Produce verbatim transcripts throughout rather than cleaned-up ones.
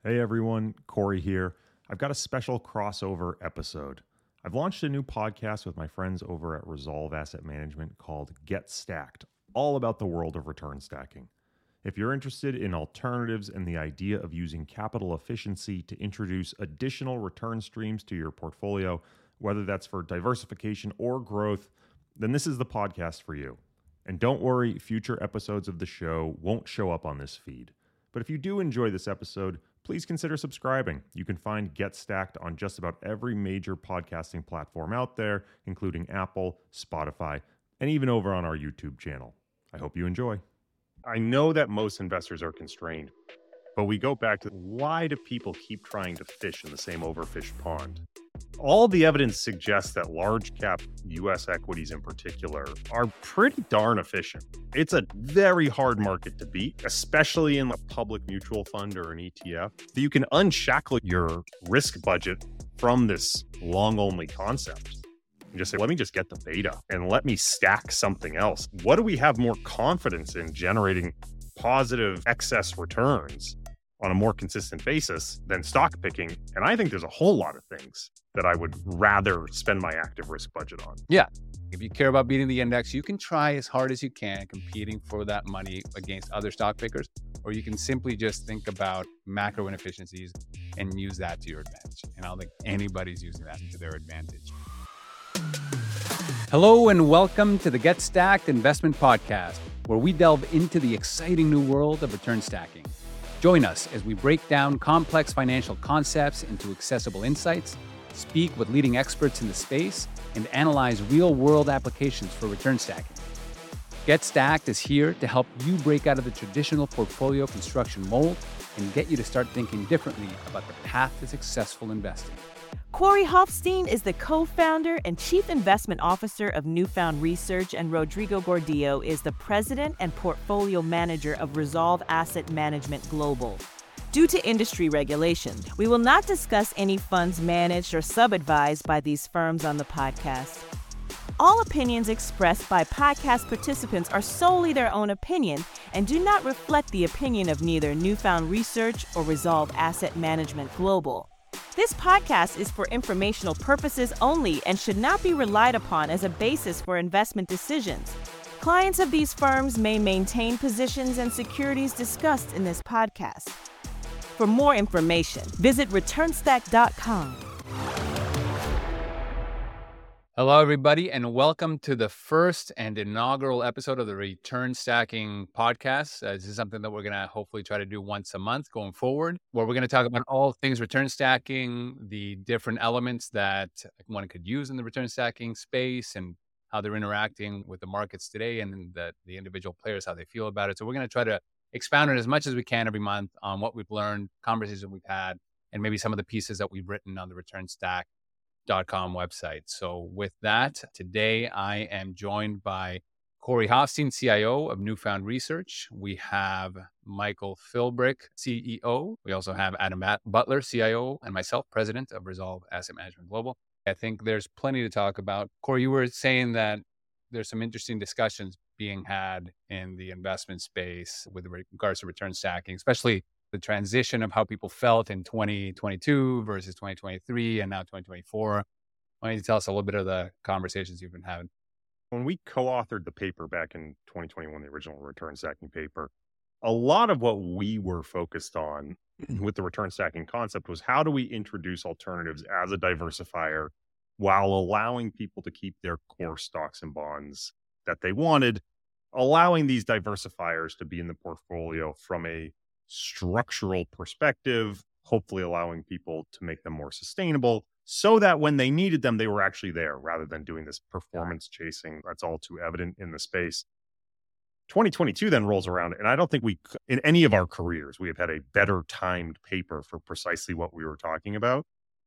Hey everyone, Corey here. I've got a special crossover episode. I've launched a new podcast with my friends over at Resolve Asset Management called Get Stacked, all about the world of return stacking. If you're interested in alternatives and the idea of using capital efficiency to introduce additional return streams to your portfolio, whether that's for diversification or growth, then this is the podcast for you. And don't worry, future episodes of the show won't show up on this feed. But if you do enjoy this episode, please consider subscribing. You can find Get Stacked on just about every major podcasting platform out there, including Apple, Spotify, and even over on our YouTube channel. I hope you enjoy. I know that most investors are constrained, but we go back to why do people keep trying to fish in the same overfished pond? All the evidence suggests that large cap U S equities in particular are pretty darn efficient. It's a very hard market to beat, especially in a public mutual fund or an E T F. You can unshackle your risk budget from this long only concept and just say, let me just get the beta and let me stack something else. What do we have more confidence in generating positive excess returns on a more consistent basis than stock picking? And I think there's a whole lot of things that I would rather spend my active risk budget on. Yeah. If you care about beating the index, you can try as hard as you can competing for that money against other stock pickers, or you can simply just think about macro inefficiencies and use that to your advantage. And I don't think anybody's using that to their advantage. Hello and welcome to the Get Stacked Investment Podcast, where we delve into the exciting new world of return stacking. Join us as we break down complex financial concepts into accessible insights, speak with leading experts in the space, and analyze real-world applications for return stacking. Get Stacked is here to help you break out of the traditional portfolio construction mold and get you to start thinking differently about the path to successful investing. Corey Hoffstein is the co-founder and chief investment officer of Newfound Research, and Rodrigo Gordillo is the president and portfolio manager of Resolve Asset Management Global. Due to industry regulation, we will not discuss any funds managed or sub-advised by these firms on the podcast. All opinions expressed by podcast participants are solely their own opinion and do not reflect the opinion of neither Newfound Research or Resolve Asset Management Global. This podcast is for informational purposes only and should not be relied upon as a basis for investment decisions. Clients of these firms may maintain positions and securities discussed in this podcast. For more information, visit return stack dot com. Hello, everybody, and welcome to the first and inaugural episode of the Return Stacking Podcast. Uh, this is something that we're going to hopefully try to do once a month going forward, where we're going to talk about all things return stacking, the different elements that one could use in the return stacking space, and how they're interacting with the markets today, and the, the individual players, how they feel about it. So we're going to try to expound it as much as we can every month on what we've learned, conversations we've had, and maybe some of the pieces that we've written on the return stack dot com website. So with that, today I am joined by Corey Hoffstein, C I O of Newfound Research. We have Michael Philbrick, C E O. We also have Adam Butler, C I O, and myself, President of Resolve Asset Management Global. I think there's plenty to talk about. Corey, you were saying that there's some interesting discussions being had in the investment space with regards to return stacking, especially the transition of how people felt in twenty twenty-two versus twenty twenty-three and now twenty twenty-four. Why don't you tell us a little bit of the conversations you've been having? When we co-authored the paper back in twenty twenty-one, the original return stacking paper, a lot of what we were focused on with the return stacking concept was how do we introduce alternatives as a diversifier while allowing people to keep their core stocks and bonds that they wanted, allowing these diversifiers to be in the portfolio from a structural perspective, hopefully allowing people to make them more sustainable so that when they needed them, they were actually there rather than doing this performance chasing that's all too evident in the space. twenty twenty-two then rolls around, and I don't think we, in any of our careers, we have had a better timed paper for precisely what we were talking about.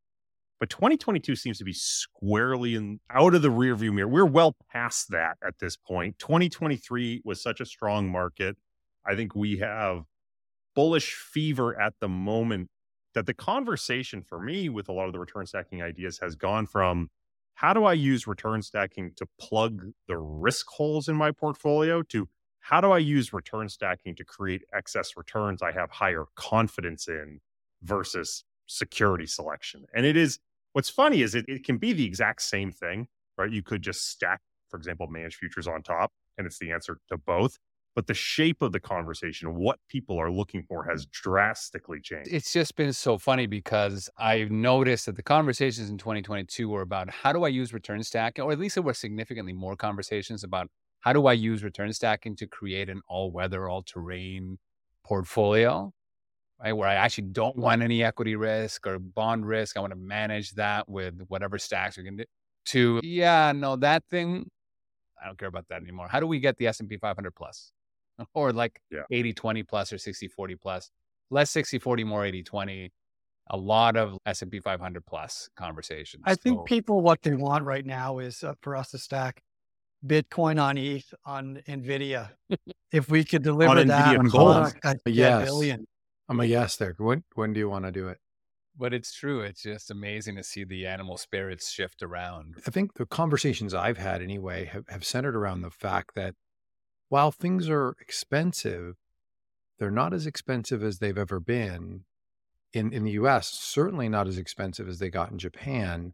But twenty twenty-two seems to be squarely in out of the rearview mirror. We're well past that at this point. twenty twenty-three was such a strong market. I think we have bullish fever at the moment that the conversation for me with a lot of the return stacking ideas has gone from how do I use return stacking to plug the risk holes in my portfolio to how do I use return stacking to create excess returns I have higher confidence in versus security selection. And it is, what's funny is it, it can be the exact same thing, right? You could just stack, for example, managed futures on top, and it's the answer to both. But the shape of the conversation, what people are looking for, has drastically changed. It's just been so funny because I've noticed that the conversations in twenty twenty-two were about how do I use return stacking, or at least there were significantly more conversations about how do I use return stacking to create an all-weather, all-terrain portfolio, right? Where I actually don't want any equity risk or bond risk. I want to manage that with whatever stacks we can do. To, yeah, no, that thing, I don't care about that anymore. How do we get the S and P five hundred plus? Or like Yeah. eighty twenty plus or sixty forty plus, less sixty forty, more eighty twenty, a lot of S and P five hundred plus conversations. I think So- people, what they want right now is uh, for us to stack Bitcoin on E T H on NVIDIA. If we could deliver On that, NVIDIA on Gold. a, a Yes. billion. I'm a yes there. When when do you want to do it? But it's true. It's just amazing to see the animal spirits shift around. I think the conversations I've had anyway have, have centered around the fact that while things are expensive, they're not as expensive as they've ever been in, in the U S, certainly not as expensive as they got in Japan.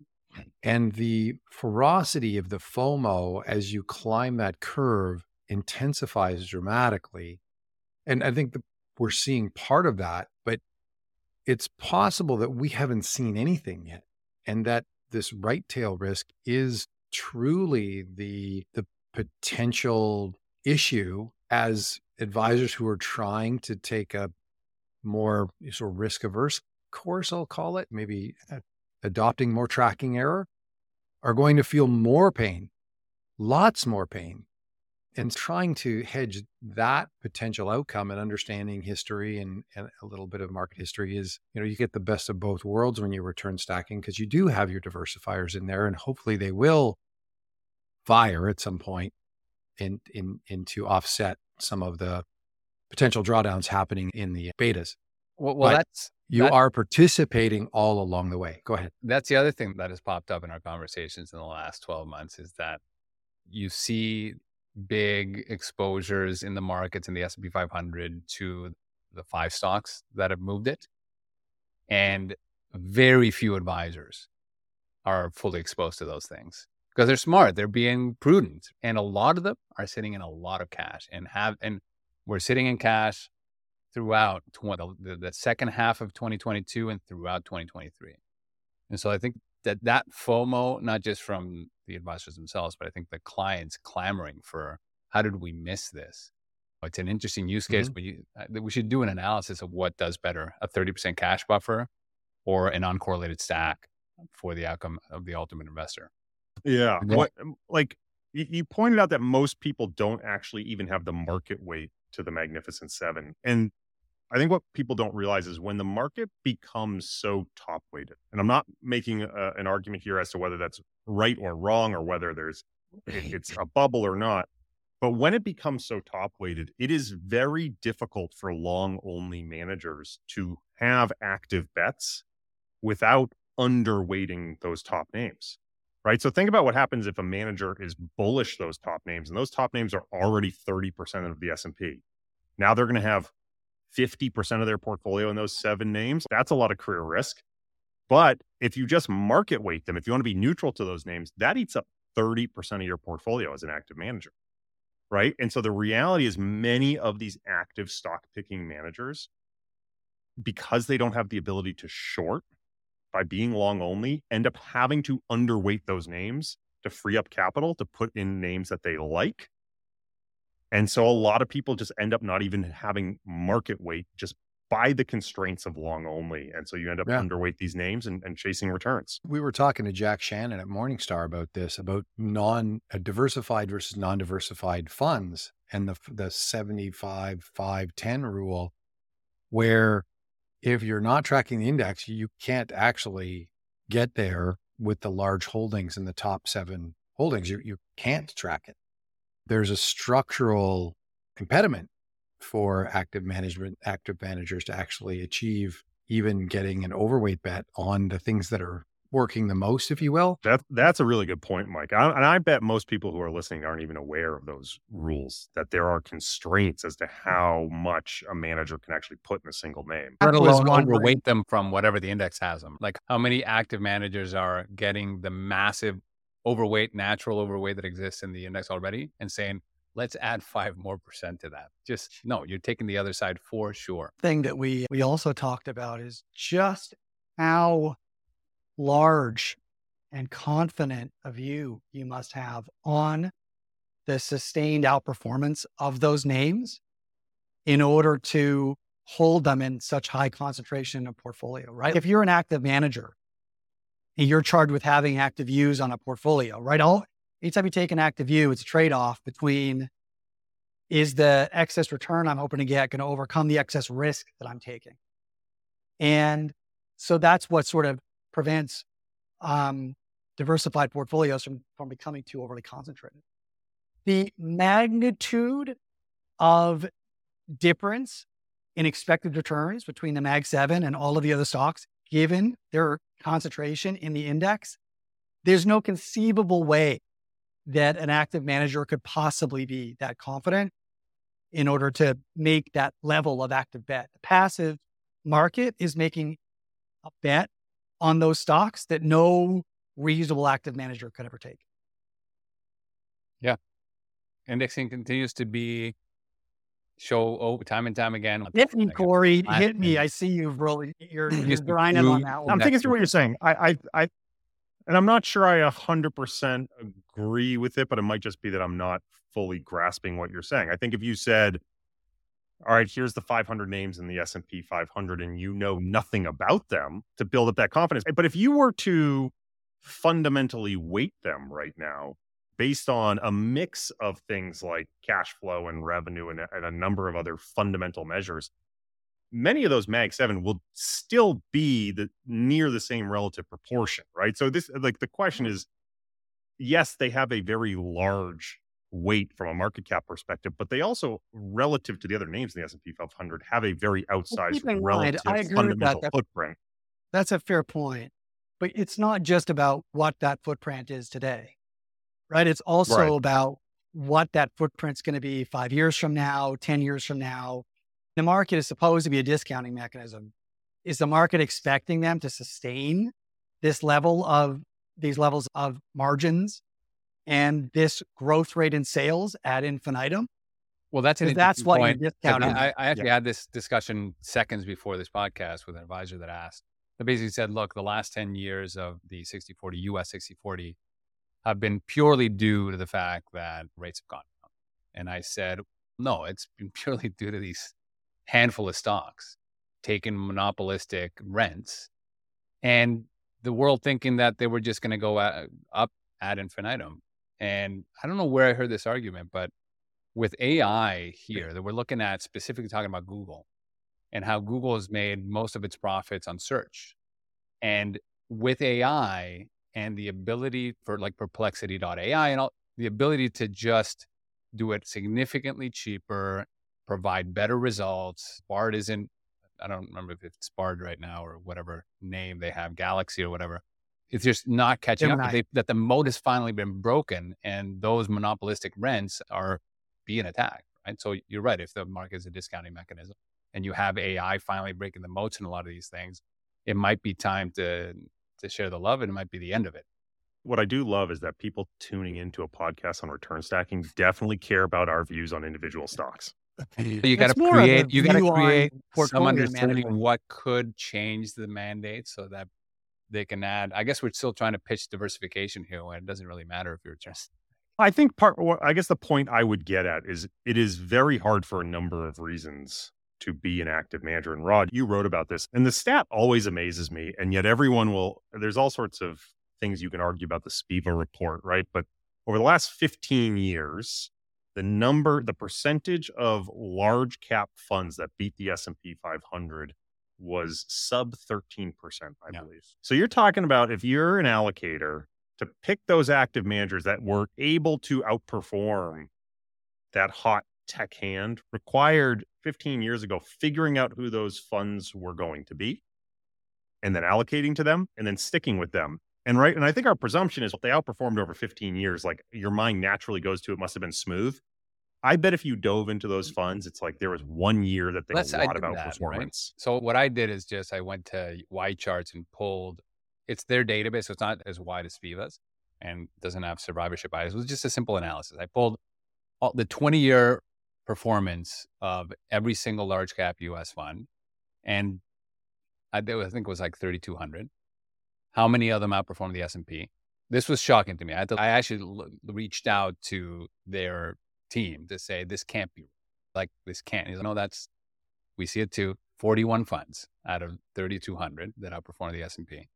And the ferocity of the FOMO as you climb that curve intensifies dramatically. And I think that we're seeing part of that, but it's possible that we haven't seen anything yet. And that this right tail risk is truly the, the potential issue as advisors who are trying to take a more sort of risk averse course, I'll call it, maybe adopting more tracking error, are going to feel more pain, lots more pain. And trying to hedge that potential outcome and understanding history and, and a little bit of market history is, you know, you get the best of both worlds when you return stacking, because you do have your diversifiers in there, and hopefully they will fire at some point in, in, in to offset some of the potential drawdowns happening in the betas. Well, well But that's You that- are participating all along the way. Go ahead. that's the other thing that has popped up in our conversations in the last twelve months is that you see big exposures in the markets in the S and P five hundred to the five stocks that have moved it. And very few advisors are fully exposed to those things because they're smart. They're being prudent. And a lot of them are sitting in a lot of cash and have, and we're sitting in cash throughout tw- the, the second half of twenty twenty-two and throughout twenty twenty-three. And so I think that that FOMO, not just from the advisors themselves, but I think the clients clamoring for, how did we miss this? It's an interesting use case, Mhm. but you, uh, we should do an analysis of what does better, a thirty percent cash buffer or an uncorrelated stack for the outcome of the ultimate investor. Yeah. Yeah. What, um, like you, you pointed out that most people don't actually even have the market weight to the Magnificent Seven. And I think what people don't realize is when the market becomes so top weighted, and I'm not making a, an argument here as to whether that's right or wrong or whether there's it, it's a bubble or not. But when it becomes so top weighted, it is very difficult for long only managers to have active bets without underweighting those top names. Right. So think about what happens if a manager is bullish those top names, and those top names are already thirty percent of the S and P. Now they're going to have fifty percent of their portfolio in those seven names. That's a lot of career risk. But if you just market weight them, if you want to be neutral to those names, that eats up thirty percent of your portfolio as an active manager. Right. And so the reality is many of these active stock picking managers, because they don't have the ability to short by being long only, end up having to underweight those names to free up capital to put in names that they like. And so a lot of people just end up not even having market weight just by the constraints of long only. And so you end up Yeah. underweight these names and, and chasing returns. We were talking to Jack Shannon at Morningstar about this, about non uh, diversified versus non-diversified funds and the the seventy-five, five, ten rule, where if you're not tracking the index, you can't actually get there with the large holdings in the top seven holdings. You, you can't track it. There's a structural impediment for active management, active managers to actually achieve even getting an overweight bet on the things that are working the most, if you will. That, that's a really good point, Mike. I, and I bet most people who are listening aren't even aware of those rules, that there are constraints as to how much a manager can actually put in a single name. Let That was alone wondering- overweight them from whatever the index has them. Like how many active managers are getting the massive overweight, natural overweight that exists in the index already and saying, let's add five more percent to that. Just no, you're taking the other side for sure. Thing that we we also talked about is just how large and confident a view you must have on the sustained outperformance of those names in order to hold them in such high concentration in a portfolio, right? If you're an active manager and you're charged with having active views on a portfolio, right? All anytime you take an active view, it's a trade-off between, is the excess return I'm hoping to get going to overcome the excess risk that I'm taking? And so that's what sort of prevents um, diversified portfolios from, from becoming too overly concentrated. The magnitude of difference in expected returns between the Mag seven and all of the other stocks, given their concentration in the index, there's no conceivable way that an active manager could possibly be that confident in order to make that level of active bet. The passive market is making a bet on those stocks that no reasonable active manager could ever take. Indexing continues to be show over time and time again. Hit me, Corey. I- Hit me. I see you've really, you're, you're Just grinding on do- that I'm one. thinking through what you're saying. I, I, I, and I'm not sure I one hundred percent agree with it, but it might just be that I'm not fully grasping what you're saying. I think if you said, all right, here's the five hundred names in the S and P five hundred, and you know nothing about them to build up that confidence. But if you were to fundamentally weight them right now, based on a mix of things like cash flow and revenue and, and a number of other fundamental measures, many of those Mag seven will still be the near the same relative proportion, right? So this, like, the question is, yes, they have a very large weight from a market cap perspective, but they also, relative to the other names in the S and P five hundred, have a very outsized keep in mind, relative I agree with that. fundamental That- footprint. That's a fair point. But it's not just about what that footprint is today, right? It's also Right. about what that footprint's going to be five years from now, ten years from now. The market is supposed to be a discounting mechanism. Is the market expecting them to sustain this level of these levels of margins and this growth rate in sales ad infinitum? Well, that's an 'Cause that's interesting what you're point, 'cause discounting. I, I actually had this discussion seconds before this podcast with an advisor that asked, that basically said, look, the last ten years of the sixty forty, U S sixty forty, have been purely due to the fact that rates have gone down. And I said, no, it's been purely due to these handful of stocks taking monopolistic rents and the world thinking that they were just going to go at, up ad infinitum. And I don't know where I heard this argument, but with A I here that we're looking at, specifically talking about Google and how Google has made most of its profits on search. And with A I and the ability for like perplexity dot A I and all, the ability to just do it significantly cheaper, provide better results. Bard isn't, I don't remember if it's Bard right now or whatever name they have, Galaxy or whatever. It's just not catching up. Gemini. They, that the moat has finally been broken and those monopolistic rents are being attacked, right? So you're right. If the market is a discounting mechanism and you have A I finally breaking the moats in a lot of these things, it might be time to to share the love and it might be the end of it. What I do love is that people tuning into a podcast on return stacking definitely care about our views on individual stocks. So you got It's to more of a create, you got to view on create some portfolio understanding of management. what could change the mandate so that they can add. I guess we're still trying to pitch diversification here when it doesn't really matter if you're just. I think part, well, I guess the point I would get at is it is very hard for a number of reasons to be an active manager. And Rod, you wrote about this, and the stat always amazes me. And yet everyone will, there's all sorts of things you can argue about the SPIVA report, right? But over the last fifteen years, the number, the percentage of large cap funds that beat the S and P five hundred was sub thirteen percent, I Yeah. believe. So you're talking about if you're an allocator to pick those active managers that were able to outperform that hot tech hand required fifteen years ago figuring out who those funds were going to be and then allocating to them and then sticking with them. And right. And I think our presumption is if they outperformed over fifteen years, like your mind naturally goes to it must have been smooth. I bet if you dove into those funds, it's like there was one year that they Let's- had a I lot of did that, right? outperformance. So what I did is just I went to Y Charts and pulled, it's their database, so it's not as wide as Viva's and doesn't have survivorship bias. It was just a simple analysis. I pulled all, the twenty-year performance of every single large cap U S fund, and I, did- I think it was like thirty-two hundred. How many of them outperformed the S and P? This was shocking to me. I, had to, I actually l- reached out to their team to say, this can't be, like, this can't. He's like, no, that's, we see it too. forty-one funds out of thirty-two hundred that outperformed the S and P.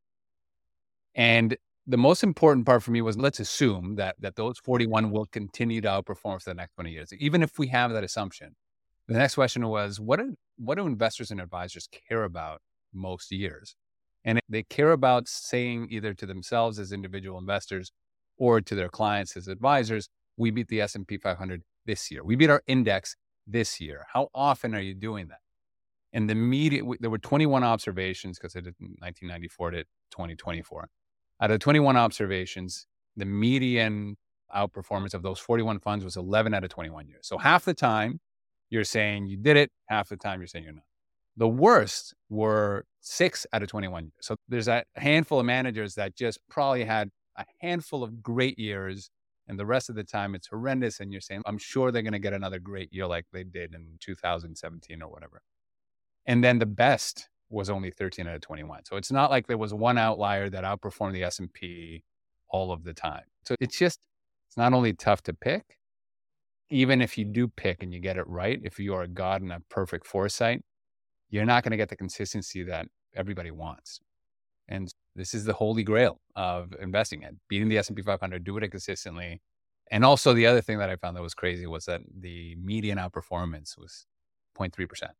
And the most important part for me was, let's assume that that those forty-one will continue to outperform for the next twenty years. Even if we have that assumption, the next question was, what do, what do investors and advisors care about most years? And they care about saying either to themselves as individual investors or to their clients as advisors, we beat the S and P five hundred this year. We beat our index this year. How often are you doing that? And the median, there were twenty-one observations because I did nineteen ninety-four to twenty twenty-four. Out of twenty-one observations, the median outperformance of those forty-one funds was eleven out of twenty-one years. So half the time you're saying you did it, half the time you're saying you're not. The worst were six out of twenty-one years. So there's a handful of managers that just probably had a handful of great years, and the rest of the time it's horrendous. And you're saying, I'm sure they're going to get another great year like they did in two thousand seventeen or whatever. And then the best was only thirteen out of twenty-one. So it's not like there was one outlier that outperformed the S and P all of the time. So it's just, it's not only tough to pick, even if you do pick and you get it right, if you are a god and have perfect foresight, you're not going to get the consistency that everybody wants. And this is the holy grail of investing in, beating the S and P five hundred, doing it consistently. And also the other thing that I found that was crazy was that the median outperformance was zero point three percent,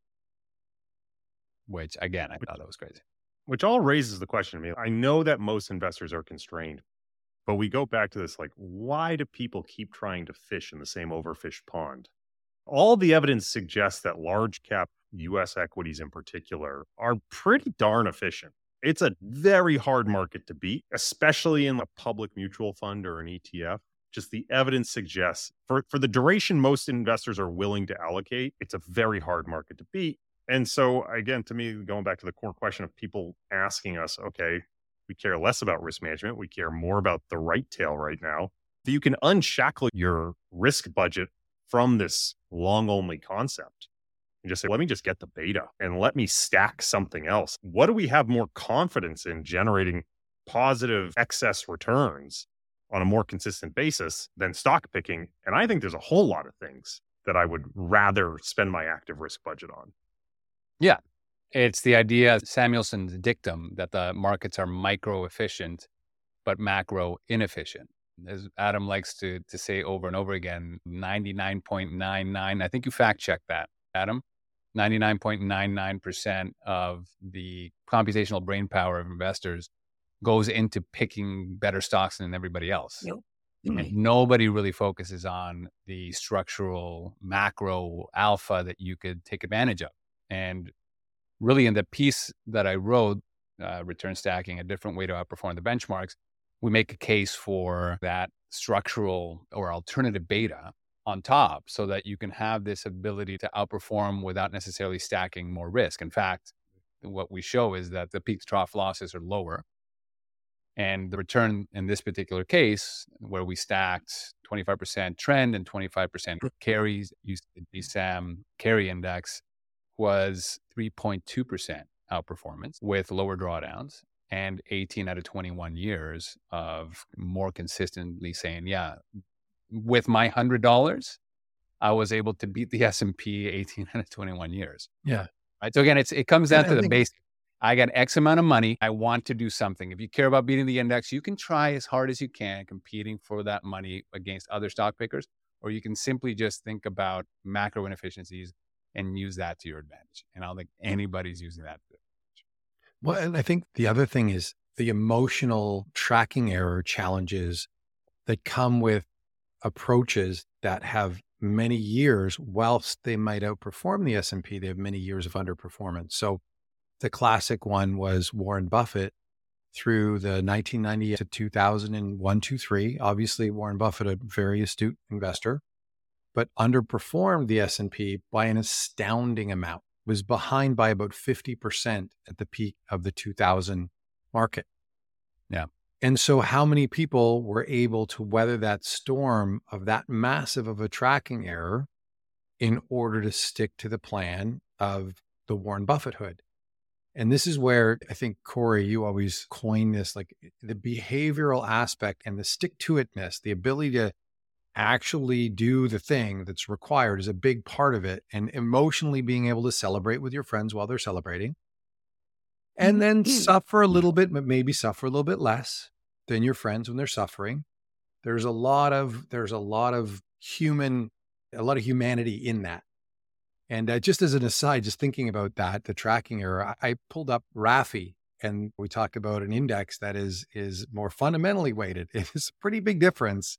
which again, I thought that was crazy. Which all raises the question to me. I know that most investors are constrained, but we go back to this, like, why do people keep trying to fish in the same overfished pond? All the evidence suggests that large cap U S equities in particular are pretty darn efficient. It's a very hard market to beat, especially in a public mutual fund or an E T F. Just the evidence suggests for, for the duration most investors are willing to allocate, it's a very hard market to beat. And so again, to me, going back to the core question of people asking us, okay, we care less about risk management. We care more about the right tail right now. If you can unshackle your risk budget from this long only concept and just say, let me just get the beta and let me stack something else. What do we have more confidence in generating positive excess returns on a more consistent basis than stock picking? And I think there's a whole lot of things that I would rather spend my active risk budget on. Yeah. It's the idea, Samuelson's dictum, that the markets are micro efficient, but macro inefficient. As Adam likes to, to say over and over again, ninety-nine point nine nine, I think you fact checked that, Adam, ninety-nine point nine nine percent of the computational brain power of investors goes into picking better stocks than everybody else. Yep. And nobody really focuses on the structural macro alpha that you could take advantage of. And really in the piece that I wrote, uh, Return Stacking, a different way to outperform the benchmarks, we make a case for that structural or alternative beta on top so that you can have this ability to outperform without necessarily stacking more risk. In fact, what we show is that the peak to trough losses are lower. And the return in this particular case, where we stacked twenty-five percent trend and twenty-five percent carries, used the D SAM carry index, was three point two percent outperformance with lower drawdowns and eighteen out of twenty-one years of more consistently saying, yeah, with my one hundred dollars, I was able to beat the S and P eighteen out of twenty-one years. Yeah. Right. So again, it's it comes down I to the think- basic. I got X amount of money. I want to do something. If you care about beating the index, you can try as hard as you can competing for that money against other stock pickers, or you can simply just think about macro inefficiencies and use that to your advantage. And I don't think anybody's using that. Well, and I think the other thing is the emotional tracking error challenges that come with approaches that have many years, whilst they might outperform the S and P, they have many years of underperformance. So The classic one was Warren Buffett through the nineteen ninety to two thousand one, two, three. Obviously, Warren Buffett, a very astute investor, but underperformed the S and P by an astounding amount, was behind by about fifty percent at the peak of the two thousand market. Yeah. And so how many people were able to weather that storm of that massive of a tracking error in order to stick to the plan of the Warren Buffett hood? And this is where I think, Corey, you always coin this, like the behavioral aspect and the stick-to-itness, the ability to actually do the thing that's required is a big part of it. And emotionally being able to celebrate with your friends while they're celebrating, and then suffer a little bit, but maybe suffer a little bit less than your friends when they're suffering. There's a lot of, there's a lot of human, a lot of humanity in that. And uh, just as an aside, just thinking about that, the tracking error, I, I pulled up R A F I, and we talked about an index that is, is more fundamentally weighted. It's a pretty big difference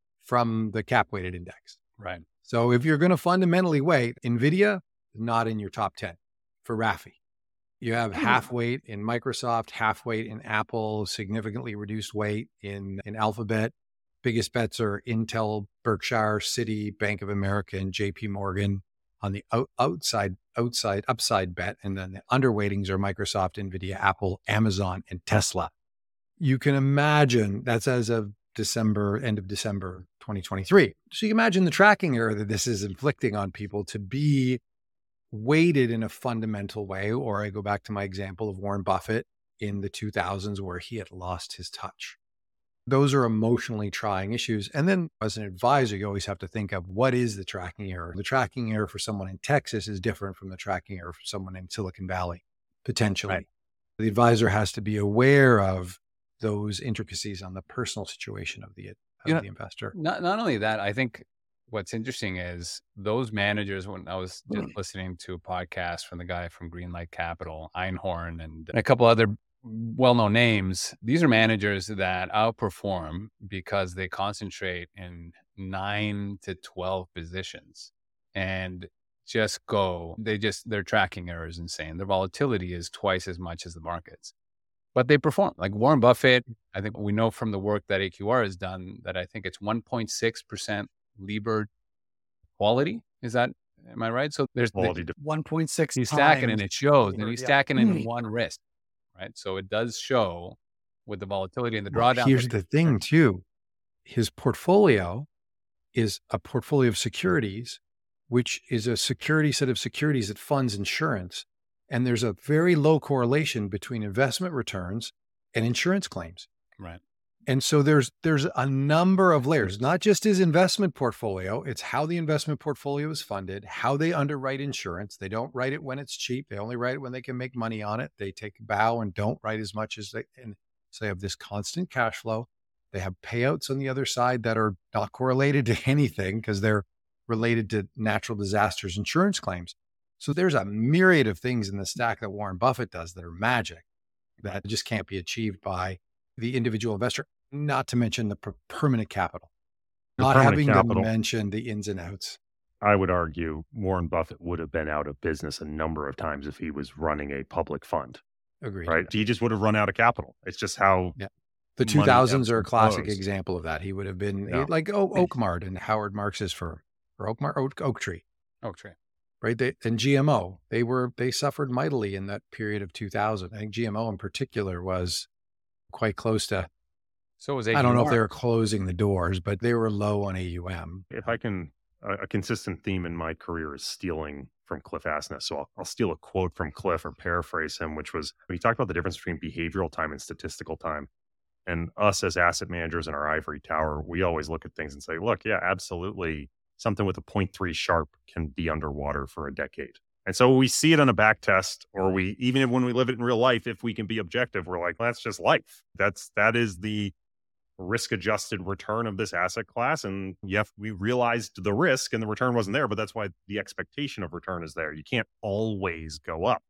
from the cap weighted index. Right. So if you're going to fundamentally weight, NVIDIA, not in your top ten for R A F I. You have half weight in Microsoft, half weight in Apple, significantly reduced weight in, in Alphabet. Biggest bets are Intel, Berkshire, Citi, Bank of America, and J P Morgan on the out, outside, outside, upside bet. And then the underweightings are Microsoft, NVIDIA, Apple, Amazon, and Tesla. You can imagine that's as of December, end of December, twenty twenty-three. So you can imagine the tracking error that this is inflicting on people to be weighted in a fundamental way. Or I go back to my example of Warren Buffett in the two thousands where he had lost his touch. Those are emotionally trying issues. And then as an advisor, you always have to think of what is the tracking error? The tracking error for someone in Texas is different from the tracking error for someone in Silicon Valley, potentially. Right. The advisor has to be aware of those intricacies on the personal situation of the, of You know, the investor. Not not only that, I think what's interesting is those managers, when I was just listening to a podcast from the guy from Greenlight Capital, Einhorn, and a couple other well-known names, these are managers that outperform because they concentrate in nine to twelve positions and just go, they just, their tracking error is insane. Their volatility is twice as much as the markets, but they perform. Like Warren Buffett, I think we know from the work that A Q R has done that I think it's one point six percent Lieber quality. Is that, am I right? So there's Quality the, de- one point six he's stacking and it shows, and Lieber, he's yeah. stacking in one risk, right? So it does show with the volatility and the drawdown. Here's the thing too. His portfolio is a portfolio of securities, which is a security set of securities that funds insurance. And there's a very low correlation between investment returns and insurance claims. Right. And so there's there's a number of layers, not just his investment portfolio. It's how the investment portfolio is funded, how they underwrite insurance. They don't write it when it's cheap. They only write it when they can make money on it. They take a bow and don't write as much as they, and so they have this constant cash flow. They have payouts on the other side that are not correlated to anything because they're related to natural disasters insurance claims. So there's a myriad of things in the stack that Warren Buffett does that are magic that just can't be achieved by the individual investor, not to mention the per- permanent capital, The not permanent having capital. to mention the ins and outs. I would argue Warren Buffett would have been out of business a number of times if he was running a public fund, Agreed. right? He just would have run out of capital. It's just how Yeah. The money two thousands ebbs are a and classic flows. example of that. He would have been Yeah. like o- Oakmart and Howard Marx's firm, or Oakmart, Oak, Oak Tree, Oh, true. right? They, and G M O, they were, they suffered mightily in that period of two thousand. I think G M O in particular was quite close to, So was I don't know if A Q R. they were closing the doors, but they were low on A U M. if I can, a, a consistent theme in my career is stealing from Cliff Asness. So I'll, I'll steal a quote from Cliff or paraphrase him, which was, he talked about the difference between behavioral time and statistical time. And us as asset managers in our ivory tower, we always look at things and say, look, yeah, absolutely. Something with a zero point three Sharp can be underwater for a decade. And so we see it on a back test, or we, even if when we live it in real life, if we can be objective, we're like, well, that's just life. That's, that is the risk adjusted return of this asset class. And yeah, we realized the risk and the return wasn't there, but that's why the expectation of return is there. You can't always go up.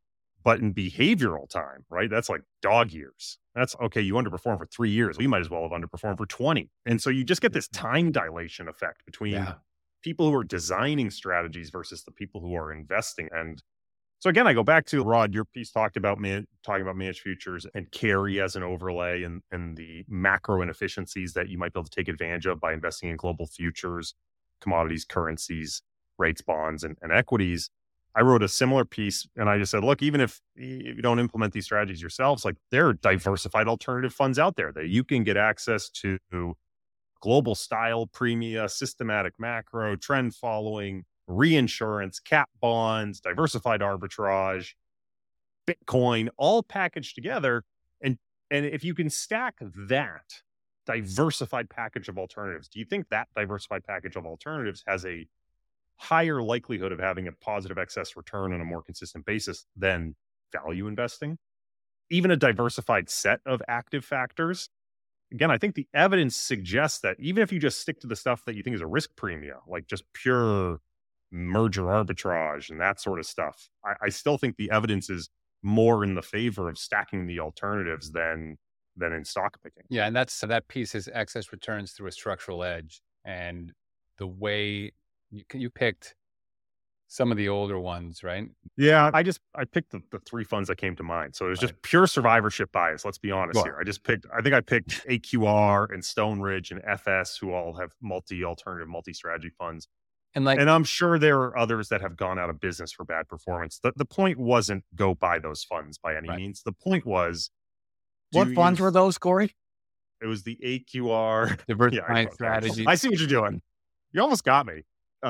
But in behavioral time, right? That's like dog years. That's okay. You underperform for three years. We might as well have underperformed for twenty. And so you just get this time dilation effect between Yeah. people who are designing strategies versus the people who are investing. And So again, I go back to Rod, your piece talked about man, talking about managed futures and carry as an overlay and, and the macro inefficiencies that you might be able to take advantage of by investing in global futures, commodities, currencies, rates, bonds, and, and equities. I wrote a similar piece and I just said, look, even if you don't implement these strategies yourselves, like there are diversified alternative funds out there that you can get access to global style premia, systematic macro, trend following, reinsurance, cap bonds, diversified arbitrage, Bitcoin, all packaged together. And, and if you can stack that diversified package of alternatives, do you think that diversified package of alternatives has a higher likelihood of having a positive excess return on a more consistent basis than value investing? Even a diversified set of active factors. Again, I think the evidence suggests that even if you just stick to the stuff that you think is a risk premia, like just pure merger arbitrage and that sort of stuff, I, I still think the evidence is more in the favor of stacking the alternatives than than in stock picking. Yeah, and that's that piece is excess returns through a structural edge, and the way you you picked some of the older ones, right? Yeah, I just I picked the, the three funds that came to mind. So it was just Right. pure survivorship bias. Let's be honest Sure. here. I just picked. I think I picked A Q R and Stone Ridge and F S, who all have multi alternative, multi strategy funds. And like, And I'm sure there are others that have gone out of business for bad performance. The, the point wasn't go buy those funds by any Right. means. The point was, do What funds you- were those, Corey? It was the A Q R. diversifying okay. strategy. I see what you're doing. You almost got me.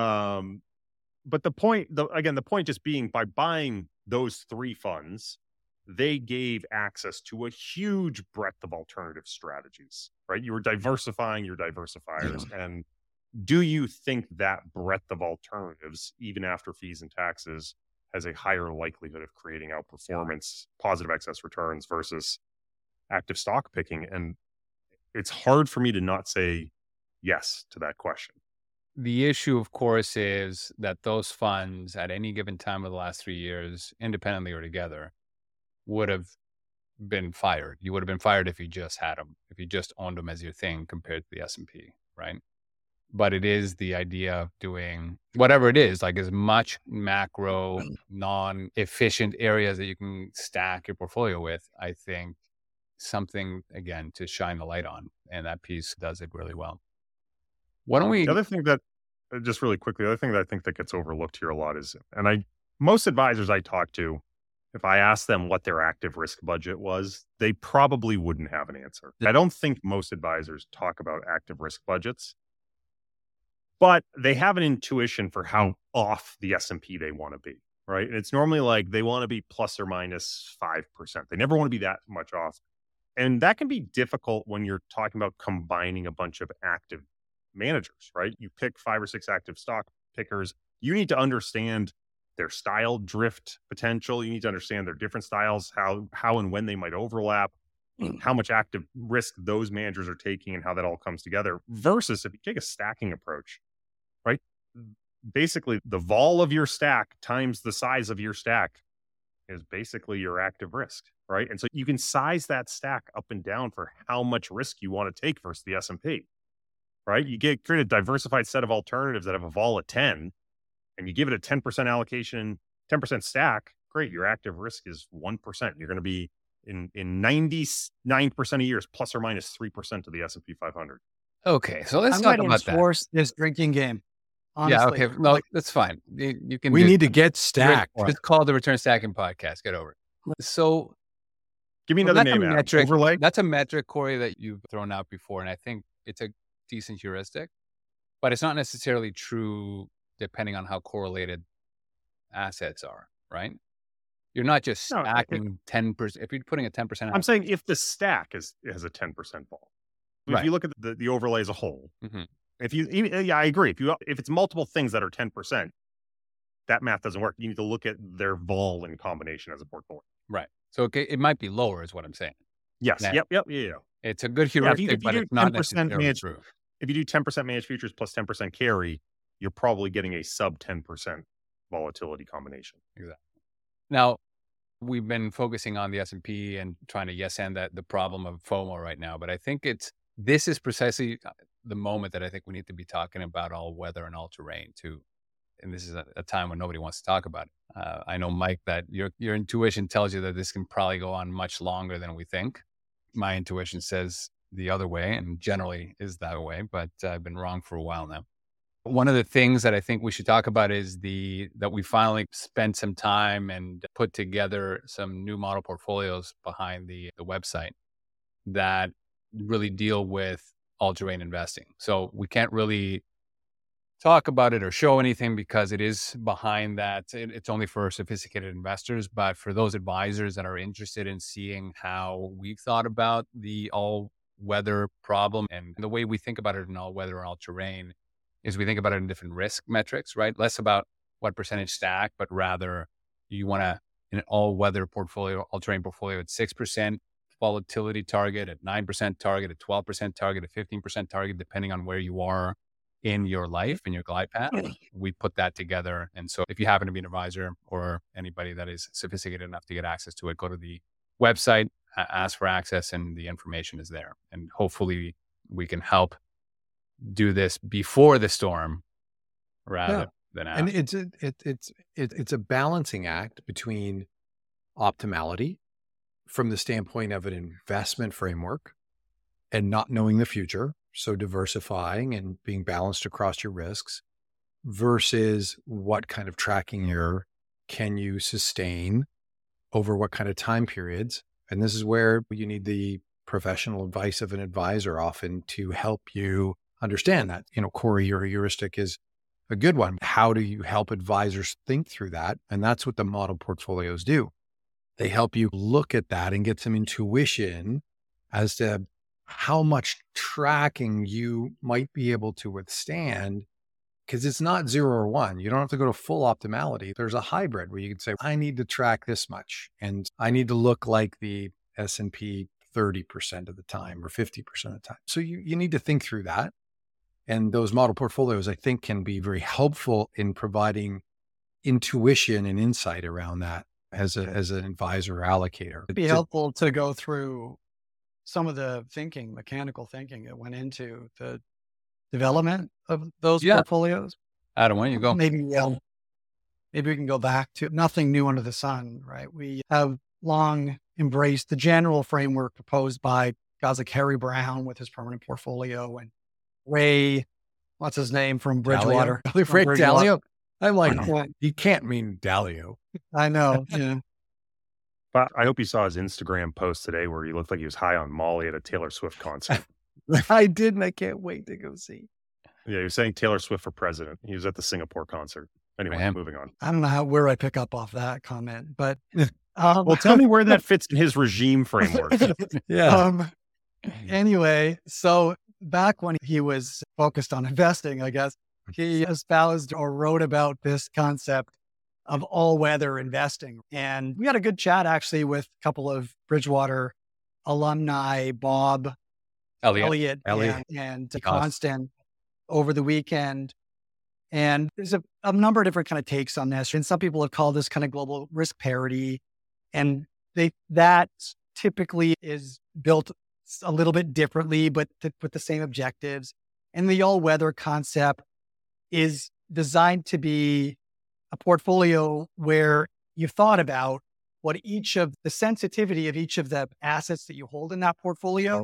Um, but the point, the, again, the point just being by buying those three funds, they gave access to a huge breadth of alternative strategies, right? You were diversifying your diversifiers. And do you think that breadth of alternatives, even after fees and taxes, has a higher likelihood of creating outperformance, positive excess returns versus active stock picking? And it's hard for me to not say yes to that question. The issue, of course, is that those funds at any given time of the last three years, independently or together, would have been fired. You would have been fired if you just had them, if you just owned them as your thing compared to the S and P, right? But it is the idea of doing whatever it is, like as much macro, non-efficient areas that you can stack your portfolio with, I think something, again, to shine the light on. And that piece does it really well. Why don't we... The other thing that, uh, just really quickly, the other thing that I think that gets overlooked here a lot is, and I, most advisors I talk to, if I ask them what their active risk budget was, they probably wouldn't have an answer. I don't think most advisors talk about active risk budgets, but they have an intuition for how off the S and P they want to be, right? And it's normally like they want to be plus or minus five percent. They never want to be that much off. And that can be difficult when you're talking about combining a bunch of active managers, right? You pick five or six active stock pickers. You need to understand their style drift potential. You need to understand their different styles, how how and when they might overlap, how much active risk those managers are taking, and how that all comes together. Versus if you take a stacking approach, right? Basically, the vol of your stack times the size of your stack is basically your active risk, right? And so you can size that stack up and down for how much risk you want to take versus the S and P. Right? You get create a diversified set of alternatives that have a vol at ten, and you give it a ten percent allocation, ten percent stack. Great. Your active risk is one percent. You're going to be in, in ninety-nine percent of years, plus or minus three percent of the S and P five hundred. Okay, so let's I'm talk going to about that. enforce this drinking game. Honestly. Yeah, okay. No, Like, that's fine. You, you can We do- need to get stacked. It's called the Return Stacking Podcast. Get over it. So Give me well, another that's a name, Adam. metric. Overlay. That's a metric, Corey, that you've thrown out before, and I think it's a decent heuristic, but it's not necessarily true depending on how correlated assets are, right? You're not just No, it- stacking ten percent. If you're putting a ten percent, I'm saying if the stack is has a ten percent vol. If Right. you look at the, the overlay as a whole, Mhm. if you, even- yeah, I agree. If you, if it's multiple things that are ten percent, that math doesn't work. You need to look at their vol in combination as a portfolio. right? So okay, it might be lower, is what I'm saying. Yes. Now- Yep. Yep. Yeah. yeah. It's a good Yeah, if heuristic, you- if you but do it's not 10% necessarily managed- true. If you do ten percent managed futures plus ten percent carry, you're probably getting a sub ten percent volatility combination. Now, we've been focusing on the S and P and trying to yes and that the problem of FOMO right now, but I think it's this is precisely the moment that I think we need to be talking about all weather and all terrain too. and this is a, a time when nobody wants to talk about it. Uh, I know, Mike, that your your intuition tells you that this can probably go on much longer than we think. My intuition says the other way, and generally is that way, but uh, I've been wrong for a while now. One of the things that I think we should talk about is the that we finally spent some time and put together some new model portfolios behind the, the website that really deal with all-terrain investing. So we can't really talk about it or show anything because it is behind that. It, it's only for sophisticated investors, but for those advisors that are interested in seeing how we've thought about the all-weather problem, and the way we think about it in all-weather and all-terrain is we think about it in different risk metrics, right? Less about what percentage stack, but rather you want to, in an all-weather portfolio, all-terrain portfolio at six percent volatility target, at nine percent target, at twelve percent target, at fifteen percent target, depending on where you are in your life, in your glide path. We put that together. And so if you happen to be an advisor or anybody that is sophisticated enough to get access to it, go to the website, ask for access, and the information is there. And hopefully we can help do this before the storm rather Yeah. than after. And it's a, it, it's it, it's a balancing act between optimality from the standpoint of an investment framework and not knowing the future, so diversifying and being balanced across your risks, versus what kind of tracking error can you sustain over what kind of time periods. And this is where you need the professional advice of an advisor often to help you understand that. You know, Corey, your heuristic is a good one. How do you help advisors think through that? And that's what the model portfolios do. They help you look at that and get some intuition as to how much tracking you might be able to withstand, because it's not zero or one. You don't have to go to full optimality. There's a hybrid where you can say, I need to track this much, and I need to look like the S and P thirty percent of the time or fifty percent of the time. So you, you need to think through that. And those model portfolios, I think, can be very helpful in providing intuition and insight around that as a as an advisor or allocator. It'd be helpful to go through some of the thinking, mechanical thinking that went into the development of those Yeah. portfolios. Adam, why don't you go? Maybe, um, maybe we can go back to nothing new under the sun, right? We have long embraced the general framework proposed by guys like Harry Brown with his permanent portfolio, and Ray, what's his name from Bridgewater? Dalio? From Rick Bridgewater. Dalio? I'm like, Yeah, you can't mean Dalio. I know. Yeah. But I hope you saw his Instagram post today where he looked like he was high on Molly at a Taylor Swift concert. I did, and I can't wait to go see. Yeah, he was saying Taylor Swift for president. He was at the Singapore concert. Anyway, Man. moving on. I don't know how, where I pick up off that comment, but um, Well, tell me where that fits in his regime framework. Yeah. Um, anyway, so back when he was focused on investing, I guess, he espoused or wrote about this concept of all-weather investing. And we had a good chat actually with a couple of Bridgewater alumni, Bob Elliot. Elliott, Elliott. and, and Awesome. Constant over the weekend. And there's a, a number of different kind of takes on this. And some people have called this kind of global risk parity. And they that typically is built a little bit differently, but th- with the same objectives. And the all-weather concept is designed to be a portfolio where you've thought about what each of the sensitivity of each of the assets that you hold in that portfolio